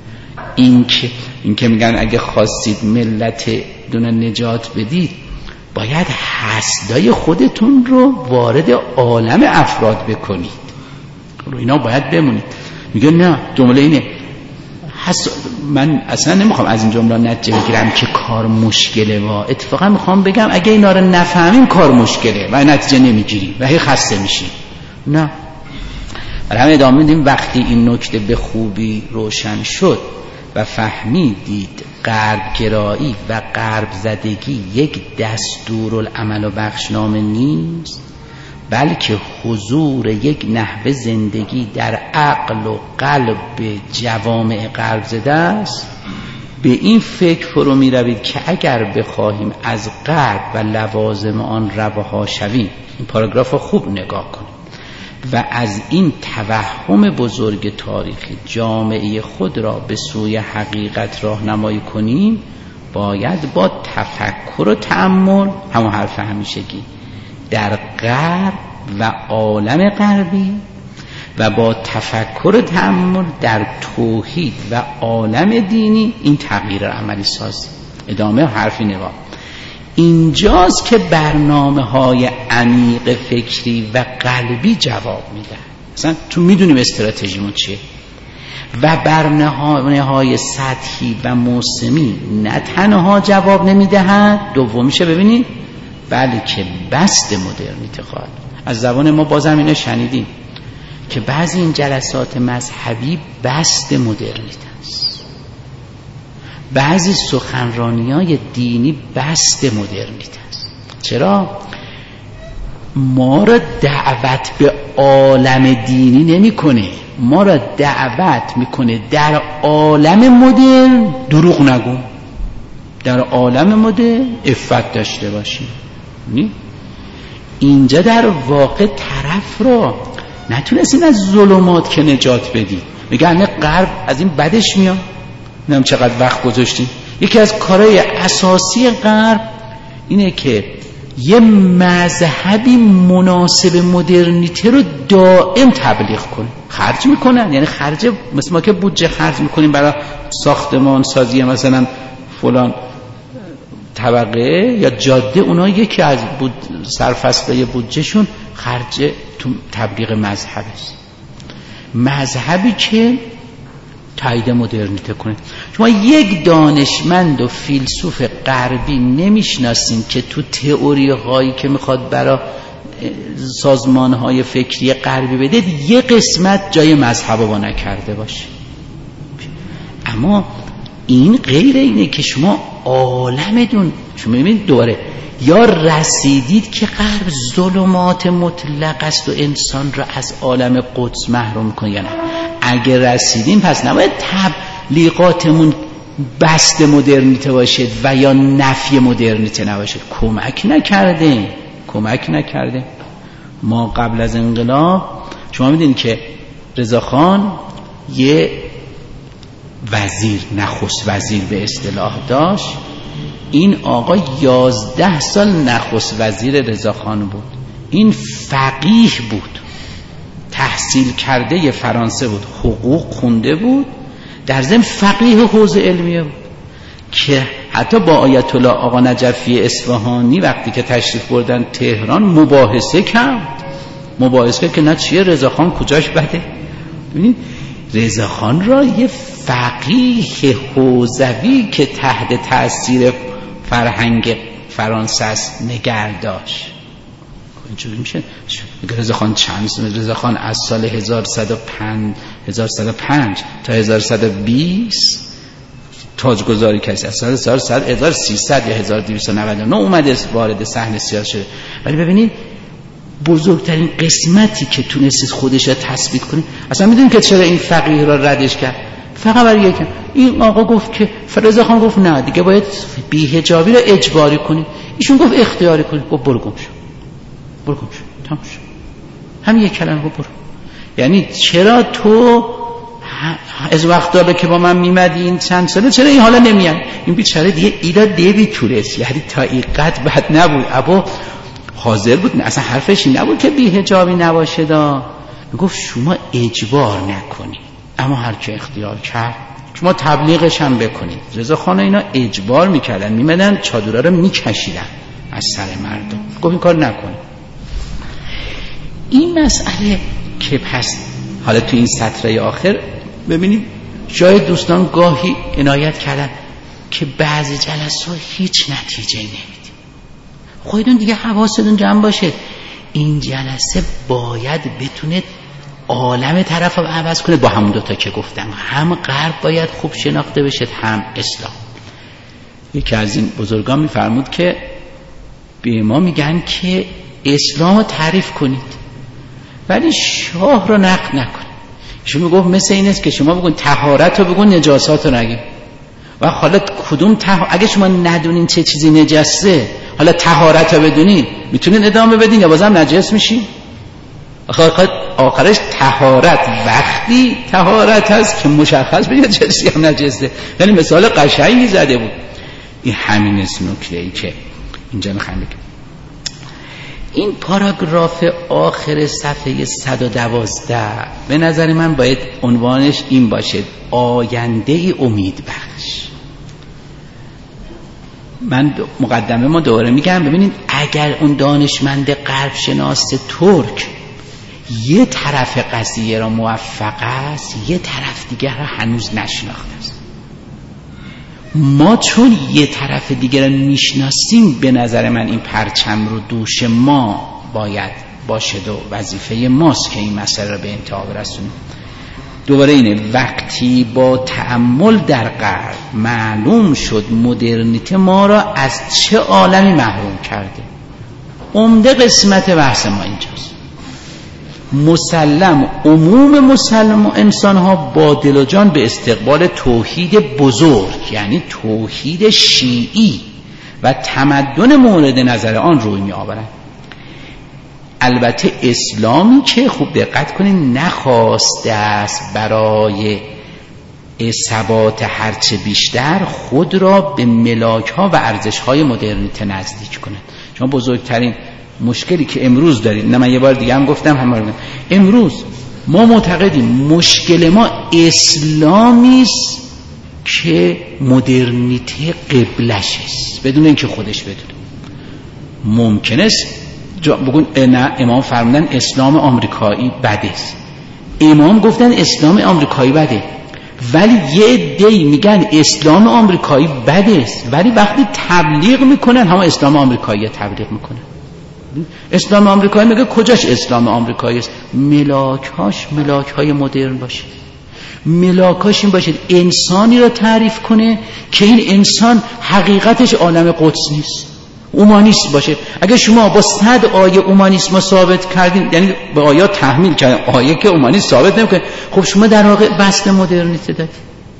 این که این که میگن اگه خواستید ملت دونه نجات بدید باید هستای خودتون رو وارد عالم افراد بکنید، رو اینا باید بمونید. میگه نه جمله اینه حس... من اصلا نمیخوام از این جمله نتیجه بگیرم که کار مشکله، و اتفاقا میخوام بگم اگه اینا رو نفهمیم کار مشکله و نتیجه نمیگیریم و هی خسته میشیم. نه برای همین ادامه میدیم. وقتی این نکته به خوبی روشن شد و فهمیدید غرب گرایی و غرب زدگی یک دستورالعمل و بخشنامه نیست، بلکه حضور یک نحوه زندگی در عقل و قلب جوامع غرب زده است، به این فکر فرو می روید که اگر بخواهیم از غرب و لوازم آن رها شویم، این پاراگراف خوب نگاه کنید، و از این توهم بزرگ تاریخی جامعه خود را به سوی حقیقت راهنمایی کنیم، باید با تفکر و تأمل، همون حرف همیشگی، در غرب و عالم غربی و با تفکر و تأمل در توحید و عالم دینی این تغییر عملی سازی. ادامه حرفی نگاه، اینجاست که برنامه های عمیق فکری و قلبی جواب میدن. مثلا تو میدونیم استراتژیمون چیه، و برنامه های سطحی و موسمی نه تنها جواب نمیدهند، دومیشه ببینید، بلکه بست مدرنیته خواهد. از زبان ما بازم اینو شنیدیم که بعضی این جلسات مذهبی بست مدرنیته است، بعضی سخنرانی‌های دینی بست مدرنیته است. چرا؟ ما را دعوت به عالم دینی نمی‌کنه، ما را دعوت میکنه در عالم مدرن دروغ نگو، در عالم مدرن عفت داشته باشیم. اینجا در واقع طرف را نتونستین از ظلمات که نجات بدی. میگه همه غرب از این بدش میاد. نمیدونم چقدر وقت گذاشتیم. یکی از کارهای اساسی غرب اینه که یه مذهبی مناسب مدرنیته رو دائم تبلیغ کنه. خرج میکنن، یعنی خرج مثل ما که بودجه خرج میکنیم برای ساختمان سازی مثلا فلان طبقه یا جاده، اونا یکی از بود سرفصله بودجهشون خرج تو تبلیغ مذهب است. مذهبی که تایید مدرنیته کنه. شما یک دانشمند و فیلسوف غربی نمیشناسین که تو تئوری هایی که میخواد برای سازمان های فکری غربی بده یه قسمت جای مذهب رو نکرده باشه. اما این غیر اینه که شما عالمتون، شما ببینید دوباره، یا رسیدید که غرب ظلمات مطلق است و انسان را از عالم قدس محروم کنه یا نه. اگر رسیدیم پس نباید تبلیغاتمون بست مدرنیته باشد و یا نفی مدرنیته نباشد. کمک نکرده کمک نکرده ما قبل از انقلاب شما میدونید که رضاخان یه وزیر، نخست وزیر به اصطلاح داشت. این آقا یازده سال نخست وزیر رضاخان بود. این فقیه بود، تحصیل کرده فرانسه بود، حقوق خونده بود، در ضمن فقیه حوزه علمیه بود که حتی با آیت الله آقا نجفی اصفهانی وقتی که تشریف بردن تهران مباحثه کرد مباحثه که نه چیه رضاخان کجاش بده. ببینید رضاخان را یه فقیه حوزوی که تحت تأثیر فرهنگ فرانسه است نگه داشت. اینجوری میشه رضاخان چند رضاخان از سال هزار و صد و پنج تا هزار و صد و بیست تاجگذاری کسی، از سال هزار و سیصد یا هزار و دویست و نود و نه اومده وارد صحنه سیاست شده. ولی ببینید بزرگترین قسمتی که تونستید خودش را تثبیت کنید، اصلا میدونید که چرا این فقیه را ردش کرد؟ فقط برای یکم این آقا گفت که رضاخان گفت نه دیگه باید بی‌حجابی را اجباری کنید، ایشون گفت اختیاری کنید. گفت برو گم شو، برو گم شو، تمام شد. همین یک کلمه گفت برو. یعنی چرا تو از وقت داره که با من میمدی این چند ساله چرا این حالا نمیاد؟ این بیچاره دیگه اینا دیوی تورست، یعنی تا این قد بد نبود. ابا حاضر بود، اصلا حرفش این نبود که بی‌حجابی نباشه دا. میگفت شما اجبار نکنید، اما هر که اختیار کرد شما تبلیغش هم بکنید. رضاخان اینا اجبار میکردن، میمدن چادرها رو میکشیدن از سر مردم. گفت این کار نکنید. این مسئله که پس حالا تو این سطر آخر ببینید شاید دوستان گاهی عنایت کردن که بعضی جلسات هیچ نتیجه نمیدید. خودتون دیگه حواستون جمع باشه، این جلسه باید بتونه عالم طرف رو عوض کنه با همون دوتا که گفتم. هم غرب باید خوب شناخته بشه، هم اسلام. یکی از این بزرگان میفرمود که به ما میگن که اسلام رو تعریف کنید ولی شاه رو نقد نکنید. شما میگفت مثل این است که شما بگون طهارت رو بگون نجاسات رو نگید. و حالا کدوم ته... اگه شما ندونین چه چیزی نجسه، حالا طهارت رو بدونین میتونین ادامه بدین یا بازم نجس میشین؟ آخر آخرش طهارت وقتی طهارت هست که مشخص بشه چه هم نجسه. یعنی مثال قشنگی زده بود. این همین نکته ای که اینجا میخوام بگم. این پاراگراف آخر صفحه صد و دوازده به نظر من باید عنوانش این باشه: آینده ای امید بخش. من مقدمه ما دوباره میگم ببینید، اگر اون دانشمند غرب شناس ترک یه طرف قضیه را موفق است، یه طرف دیگر را هنوز نشناخته است. ما چون یه طرف دیگر را میشناسیم، به نظر من این پرچم رو دوش ما باید باشد و وظیفه ماست که این مسئله را به انتها برسونیم. دوباره اینه، وقتی با تأمل در غرب معلوم شد مدرنیته ما را از چه عالمی محروم کرده. عمده قسمت بحث ما اینجاست. مسلم عموم مسلم انسان ها با دل و جان به استقبال توحید بزرگ، یعنی توحید شیعی و تمدن مورد نظر آن روی می آورند. البته اسلامی که خوب دقت کنید نخواسته است برای ثبات هرچه بیشتر خود را به ملاک ها و ارزش های مدرنیته نزدیک کند. شما بزرگترین مشکلی که امروز دارید، نه من یه بار دیگه هم گفتم، هم بار امروز ما معتقدیم مشکل ما اسلامی است که مدرنیته قبلش است بدون اینکه خودش بدونه. ممکن است بگون نه امام فرمودن اسلام آمریکایی بده است، امام گفتن اسلام آمریکایی بده، ولی یه عده‌ای میگن اسلام آمریکایی بده است، ولی وقتی تبلیغ میکنن هم اسلام آمریکایی تبلیغ میکنن. اسلام آمریکایی میگه کجاش اسلام آمریکایی است؟ ملاک‌هاش ملاک‌های مدرن باشه، ملاک‌هاش این باشه انسانی رو تعریف کنه که این انسان حقیقتش عالم قدس نیست، اومانیسم باشه. اگه شما با صد آیه اومانیسم ثابت کردین، یعنی به آیات تحمیل کردین، آیه که اومانیسم ثابت نمی‌کنه، خب شما در واقع بسته مدرنیته دادید.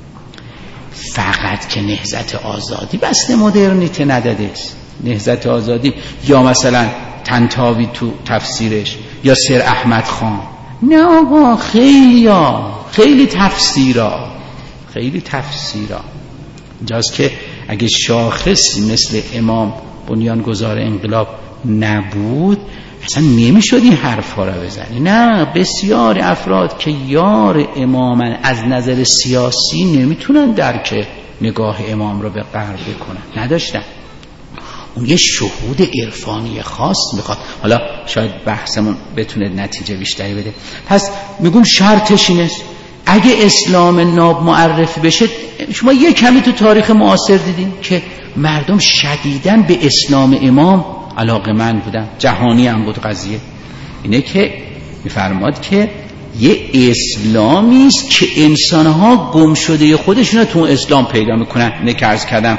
فقط که نهضت آزادی بسته مدرنیته نداده است. نهضت آزادی یا مثلا طنطاوی تو تفسیرش یا سر احمد خان، نه آقا، خیلی ها خیلی تفسیرها خیلی تفسیرها اینجاست که اگه شاخص مثل امام بنیانگذار انقلاب نبود اصلا نمیشد این حرفا را بزنی. نه، بسیار افراد که یار امامن از نظر سیاسی نمیتونن درک نگاه امام رو به غرب بکنن، نداشتن. اون یه شهود عرفانی خاص میخواد. حالا شاید بحثمون بتونه نتیجه بیشتری بده. پس میگم شرطش اینه اگه اسلام ناب معرفی بشه. شما یه کمی تو تاریخ معاصر دیدین که مردم شدیداً به اسلام امام علاقه‌مند بودن، جهانی هم بود قضیه. اینه که میفرماد که یه اسلامی است که انسان‌ها گم شده خودشون رو تو اسلام پیدا میکنن. اینه که عرض کردم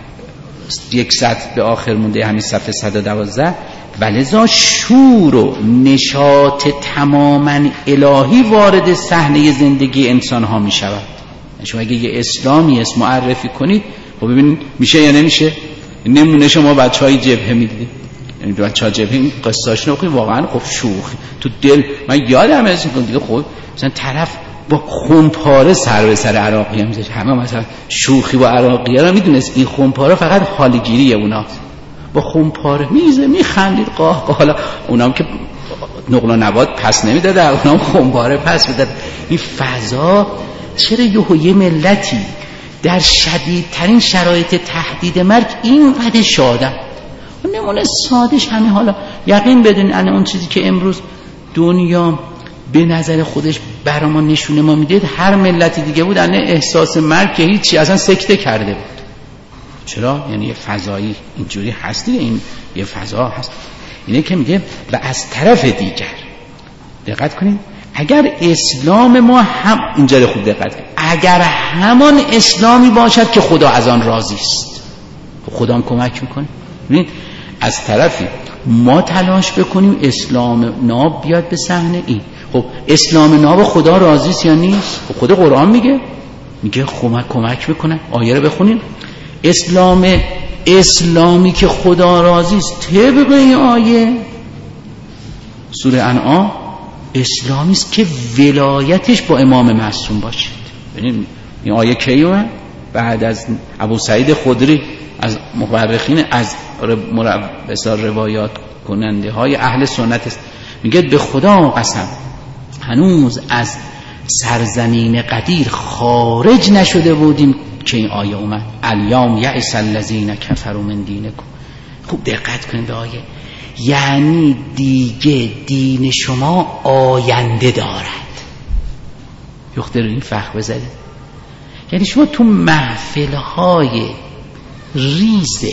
یک صد به آخر مونده همین صفحه صد و دوازده، ولذا شور و نشاط تماما الهی وارد صحنه زندگی انسان ها می شود. شما اگه یه اسلامی اسم معرفی کنید، خب ببینید میشه یا نمیشه. نمونه شما بچه های جبهه میدید، یعنی بچه های جبهه این قصهاش نخوی واقعا خب شوخ تو دل. من یادم از این دیگه خب مثلا طرف با خونپاره سر به سر عراقی هم میذاره، همه مثلا شوخی با عراقی ها رو میدونست این خونپاره فقط حالگیریه، اونا با خونپاره میزه میخندید قاه قاه. حالا اونام که نقل و نبات پس نمیداده، اونام خونپاره پس میداد. این فضا چرا یهو یه ملتی در شدیدترین شرایط تهدید مرگ اینقدر شادن؟ نمونه سادش همین. حالا یقین بدین ان اون چیزی که امروز دنیا به نظر خودش برای ما نشونه ما میدید، هر ملتی دیگه بود ان احساس مرگ که هیچی اصلا سکته کرده بود. چرا؟ یعنی یه فضایی اینجوری هست دیگه، این یه فضا هست. اینه که میگه و از طرف دیگر دقت کنید، اگر اسلام ما هم اینجا رو خوب دقت کنید، اگر همان اسلامی باشد که خدا از آن راضی است، خدا هم کمک میکنه. ببینید از طرفی ما تلاش بکنیم اسلام ناب بیاد به صحنه. این خب اسلام ناب خدا راضی است یا نیست؟ خب خود قرآن میگه میگه کمک کمک میکنن. آیه رو بخونیم. اسلام اسلامی که خدا راضی است طبق این آیه سوره انعام اسلامی است که ولایتش با امام معصوم باشد. ببینید این آیه کی اومد؟ بعد از ابو سعید خدری از مورخین از بسیار روایات کننده های اهل سنت است. میگه به خدا قسم هنوز از سرزمین قدیر خارج نشده بودیم که این آیه اومد. الیوم یئس الذین کفروا من دینکم. خوب دقت کنید به آیه. یعنی دیگه دین شما آینده دارد. یخته رو این فخ بزنید. یعنی شما تو محفلهای ریز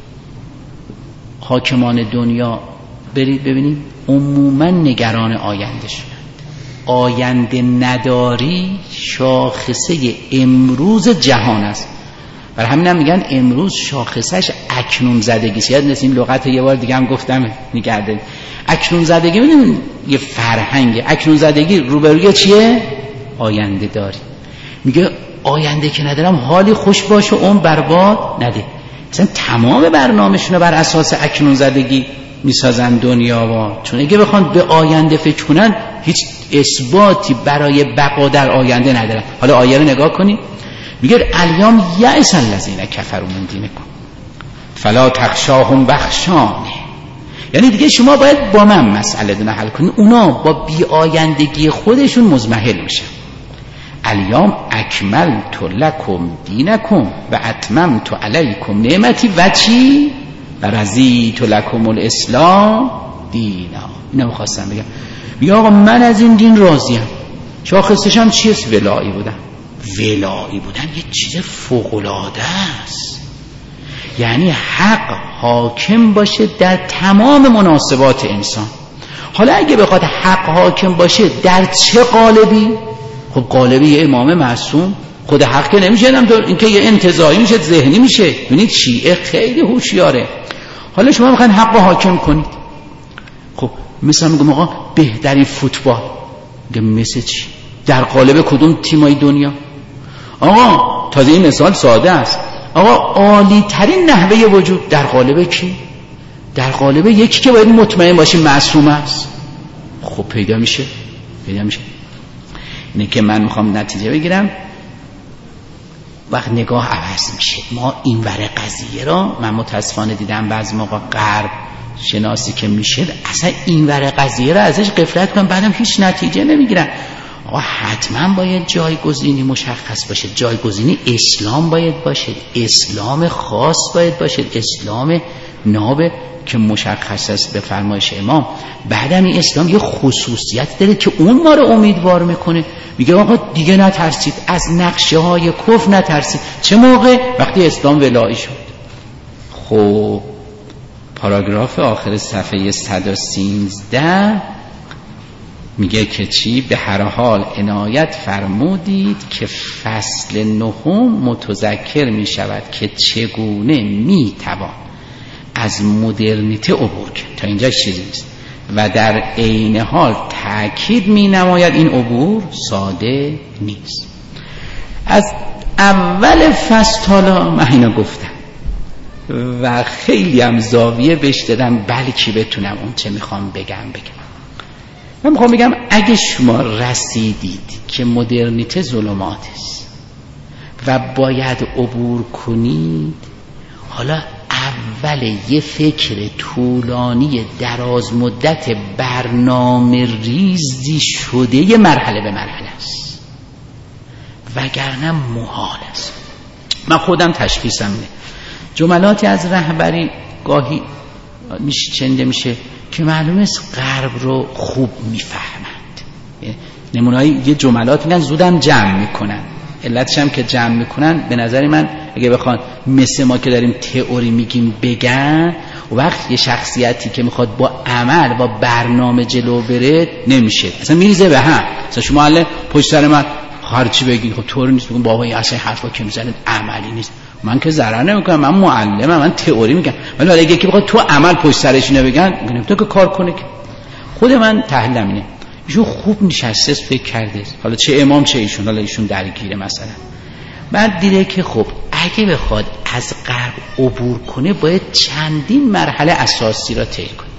حاکمان دنیا برید ببینید عموما نگران آینده شدند. آینده نداری شاخصه امروز جهان است. برای همین هم میگن امروز شاخصش اکنون زدگی است. یاد نسیم لغت یه بار دیگه هم گفتم نگرده. اکنون زدگی میدونید یه فرهنگه. اکنون زدگی روبروی چیه؟ آینده داری. میگه آینده که ندارم حالی خوش باشه و اون برباد نده. مثلا تمام برنامه‌شون بر اساس اکنون زدگی میسازن دنیا با. چون اگه بخوان به آینده فکر کنن هیچ اثباتی برای بقا در آینده ندارن. حالا آیه رو نگاه کنید. میگه الیوم یئس الذین کفروا من دینکم فلا تخشاهم بخشانه. یعنی دیگه شما باید با من مسئله رو حل کنید. اونا با بی آیندگی خودشون مضمحل میشن. الیوم اکملت لکم دینکم و اتممت علیکم نعمتی و چی؟ و رضیت لکم الاسلام دینا. اینو می‌خواستم بگم. میگه آقا من از این دین راضیم. شاخصش هم چیه؟ ولایی بودن. ولایی بودن یه چیز فوق‌العاده است. یعنی حق حاکم باشه در تمام مناسبات انسان. حالا اگه بخواد حق حاکم باشه در چه قالبی؟ خب قالبی یه امام معصوم. خود حق که نمیشه، اینکه یه انتزاعی میشه، ذهنی میشه. ببینید شیعه خیلی هوشیاره. حالا شما میخواین حق رو حاکم کنید. خب مثلا میگم آقا بهترین فوتبال، میگم مثل چی؟ در قالب کدوم تیمای دنیا؟ آقا تازه این مثال ساده است. آقا عالی ترین نحوه وجود در قالب کی؟ در قالب یکی که باید مطمئن باشی معصوم است. خب پیدا میشه پیدا میشه اینه که من میخوام نتیجه بگیرم. وقت نگاه عوض میشه. ما این ور قضیه را من متاسفانه دیدم بعضی موقع غرب شناسی که میشه اصلا این ور قضیه را ازش غفلت کنم، بعدم هیچ نتیجه نمیگیرن. آقا حتما باید جایگزینی مشخص باشه. جایگزینی اسلام باید باشه، اسلام خاص باید باشه، اسلام ناب که مشخص است به فرمایش امام. بعدم این اسلام یه خصوصیت داره که اون ما رو امیدوار میکنه. میگه آقا دیگه نترسید از نقشه های کفر، نترسید. چه موقع؟ وقتی اسلام ولایی شد. خب پاراگراف آخر صفحه صد و سیزده میگه که چی؟ به هر حال عنایت فرمودید که فصل نهم متذکر میشود که چگونه میتوان از مدرنیته عبور کرد. تا اینجا چیزی نیست. و در عین حال تأکید می نماید این عبور ساده نیست. از اول فصل حالا من اینو گفتم و خیلی هم زاویه بهش دادم بلکه بتونم اون چه میخوام بگم بگم. من میخوام بگم اگه شما رسیدید که مدرنیته ظلمات است و باید عبور کنید، حالا اول یه فکر طولانی دراز مدت برنامه ریزی شده یه مرحله به مرحله است، وگرنه محال است. من خودم تشخیصم اینه. جملاتی از رهبری گاهی میشه چنده میشه که معلومه است غرب رو خوب میفهمند. نمونه‌ای یه جملات میگن زودم جمع میکنن. علتش هم که جمع میکنن به نظر من اگه بخوان مثل ما که داریم تئوری میگیم بگن، وقت یه شخصیتی که میخواد با عمل با برنامه جلو بره نمیشه، اصلا میریزه به هم. مثلا شما الان پشت سر من هرچی بگین خب طور نیست، بگم بابا این اصلا حرفا که میزنه عملی نیست. من که ضرر نمیکنم، من معلمم، من تئوری میگم. ولی اگه یکی بخواد تو عمل پشت سرش اینو بگن، میگم تو که کار کنه که. خود من تحلیلم اینه ایشون خوب نشسته فکر کرده، حالا چه امام چه ایشون، حالا ایشون درگیره مثلا بعد دیده که خب اگه بخواد از غرب عبور کنه باید چندین مرحله اساسی را طی کنه.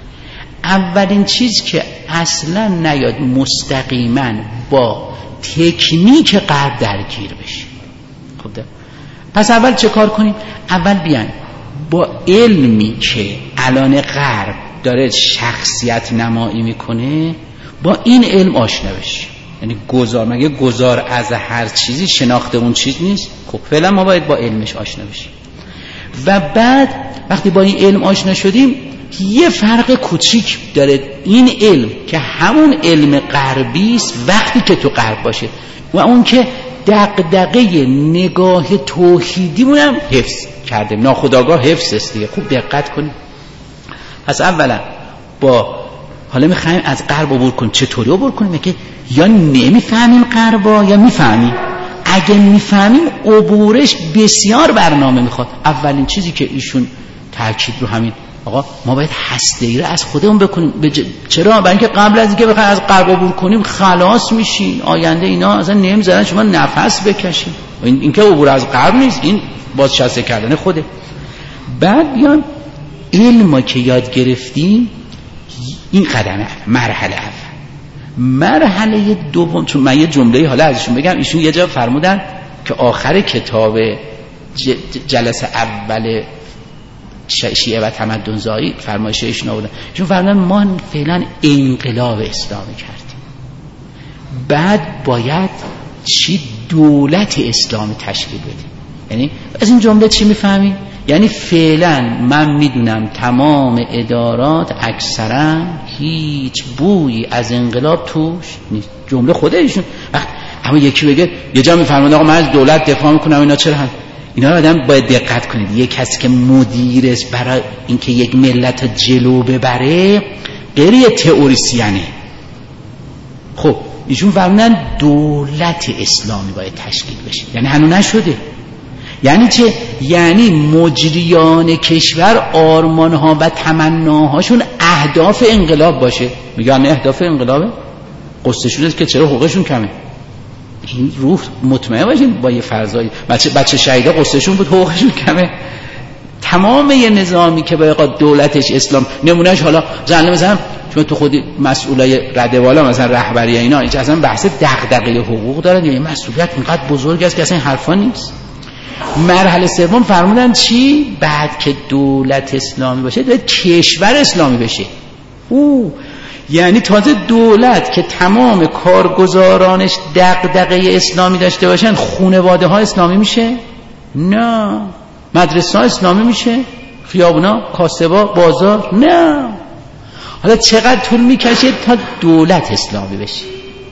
اولین چیز که اصلا نیاد مستقیما با تکنیک غرب درگیر بشه. خب ده. پس اول چه کار کنیم؟ اول بیان با علمی که الان غرب داره شخصیت نمایی میکنه با این علم آشنا بشیم. یعنی گذار، مگه گذار از هر چیزی شناخت اون چیز نیست؟ خب فعلا ما باید با علمش آشنا بشیم و بعد وقتی با این علم آشنا شدیم یه فرق کوچیک داره. این علم که همون علم غربی است وقتی که تو غرب باشه و اون که دغدغه نگاه توحیدیمون هم حفظ کرده، ناخودآگاه حفظ است دیگه. خوب دقت کنید. پس اولا با حالا میخوایم از غرب عبور کنیم. چطوری عبور کنیم؟ که یا نمیفهمیم غربا یا میفهمیم. اگه میفهمیم عبورش بسیار برنامه میخواد. اولین چیزی که ایشون تاکید رو همین، آقا ما باید هسته‌ای رو از خودمون بکنیم. بج... چرا؟ برای اینکه قبل از اینکه بخوایم از غرب عبور کنیم خلاص میشین. آینده اینا اصلا نمیذارن شما نفس بکشین. این اینکه عبور از غرب نیست، این بازنشسته کردن خوده. بعد بیان علم که یاد گرفتیم، این قدمه مرحله اول. مرحله دوم، چون من یه جمله حالا ازشون بگم، ایشون یه جا فرمودن که آخر کتاب جلسه اول شیعه و تمدن زایی فرمایش ایشون آوردن. ایشون فرمودن ما فعلا انقلاب اسلامی کردیم، بعد باید چی دولت اسلامی تشکیل بدیم. یعنی از این جمله چی میفهمیم؟ یعنی فعلا من میدونم تمام ادارات اکثرا هیچ بویی از انقلاب توش نیست. جمله خودشون. اما یکی بگه یه جا میفرماید آقا من از دولت دفاع میکنم، اینا چرا هم؟ اینا آدم باید دقت کنید. یک کسی که مدیر است برای اینکه یک ملت جلو ببره غیر یه تئوریسینه. خب ایشون فرمودن دولت اسلامی باید تشکیل بشه. یعنی هنوز نشده. یعنی چه؟ یعنی مجریان کشور آرمانها و تمناهاشون اهداف انقلاب باشه. میگن اهداف انقلابه؟ قصهشون است که چرا حقوقشون کمه. این روح مطمئن باشین با یه فرضایی بچه بچه شهیدا قصهشون بود حقوقشون کمه. تمام یه نظامی که باید دولتش اسلام، نمونهش حالا زنده مثلا چون تو خودی مسئولای رده والا مثلا رهبری اینا اینجا اصلا بحث دغدغه حقوق دارن، یعنی مسئولیت اینقدر بزرگ است که اصلا حرفا نیست. مرحله سوم فرمودن چی؟ بعد که دولت اسلامی باشه باید کشور اسلامی بشه. او یعنی تازه دولت که تمام کارگزارانش دغدغه اسلامی داشته باشن خانواده ها اسلامی میشه؟ نه. مدرسه ها اسلامی میشه؟ خیابونا، کاسبا، بازار؟ نه. حالا چقدر طول میکشه تا دولت اسلامی بشه؟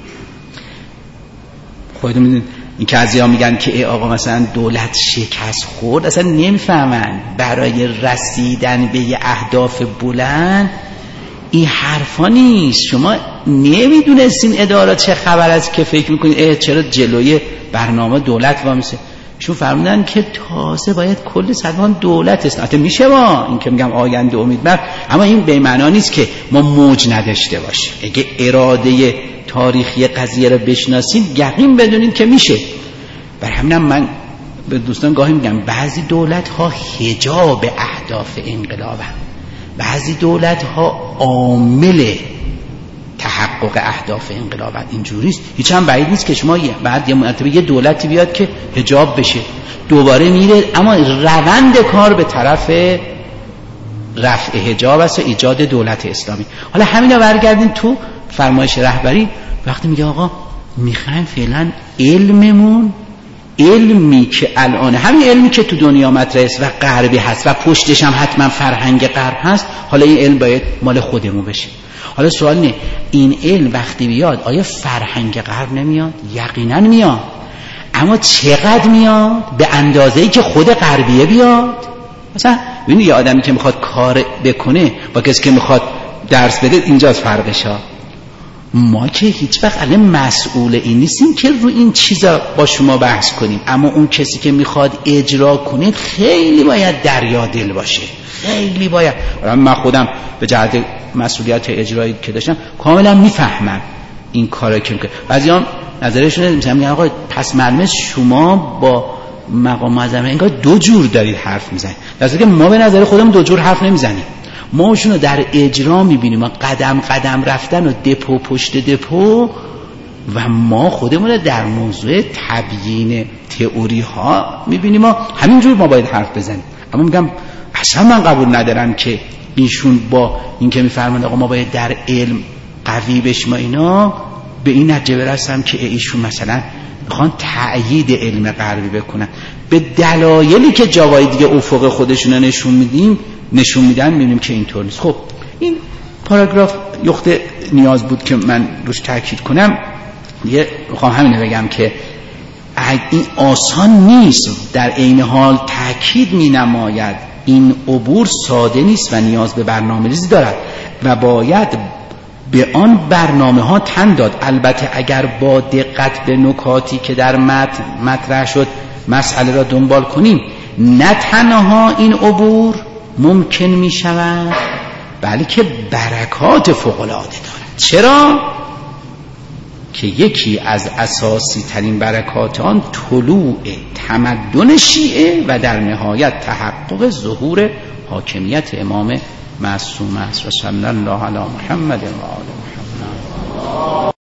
خودتون میدونید. این که از ها میگن که ای آقا مثلا دولت شکست خورد، اصلا نمیفهمن برای رسیدن به یه اهداف بلند این حرفا نیست. شما نمیدونستین اداره چه خبر است که فکر میکنید ای چرا جلوی برنامه دولت وامیسه. شون فرمودن که تازه باید کل صدوان دولت است. البته میشه ما این که میگم آینده امیدوار، اما این به معنی نیست که ما موج نداشته باشیم. اگه اراده تاریخی قضیه رو بشناسید یقین بدونید که میشه. برای همینم من به دوستان گاهی میگم بعضی دولت ها حجاب اهداف انقلابن، بعضی دولت ها عامل تحقق اهداف انقلابن. اینجوریست. هیچ هم بعید نیست که شما بعد یه مرتبه یه دولتی بیاد که حجاب بشه، دوباره میره، اما روند کار به طرف رفع حجاب است و ایجاد دولت اسلامی. حالا همینا برگردیم تو فرمایش رهبری. وقتی میگه آقا میخوایم فعلا علممون، علمی که الان همین علمی که تو دنیا مطرح است و غربی هست و پشتش هم حتما فرهنگ غرب هست، حالا این علم باید مال خودمون بشه. حالا سوال اینه این علم وقتی بیاد آیا فرهنگ غرب نمیاد؟ یقینا میاد، اما چقدر میاد؟ به اندازه‌ای که خود غربیه بیاد. مثلا ببینید یه آدمی که میخواد کار بکنه با کسی که میخواد درس بده اینجاست فرقش ها. ما که هیچ وقت الان مسئول این نیستیم که رو این چیزا با شما بحث کنیم، اما اون کسی که میخواد اجرا کنه خیلی باید دریا دل باشه، خیلی باید. من خودم به جهت مسئولیت اجرایی که داشتم کاملا میفهمم این کارا که میکنه. بعضیام نظرشون مثلا میگن آقا پس معلومه شما با مقام معظم انگار دو جور دارید حرف میزنید، در حالی که ما به نظر خودمون دو جور حرف نمیزنیم. ما اونشون رو در اجرا میبینیم، ما قدم قدم رفتن و دپو پشت دپو، و ما خودمون در موضوع تبیین تئوری ها میبینیم ما همینجور ما باید حرف بزنیم. اما میگم اصلا من قبول ندارم که ایشون با این که میفرمایند آقا ما باید در علم قوی بشیم اینا، به این نتیجه برسم که ایشون مثلا میخوان تأیید علم غربی بکنن به دلایلی که جاهای دیگه افق خودشون نشون میدیم نشون میدن، میبینیم که اینطور نیست. خب این پاراگراف یخت نیاز بود که من روش تاکید کنم. یه میخوام همینه بگم که این آسان نیست، در عین حال تاکید می نماید این عبور ساده نیست و نیاز به برنامه‌ریزی دارد و باید به آن برنامه ها تن داد. البته اگر با دقت به نکاتی که در متن مطرح شد مسئله را دنبال کنیم، نه تنها این عبور ممکن می شود بلکه برکات فوق‌العاده دارد. چرا؟ که یکی از اساسی ترین برکات آن طلوع تمدن شیعه و در نهایت تحقق ظهور حاکمیت امام معصوم است. و صلی الله علی محمد و آل محمد.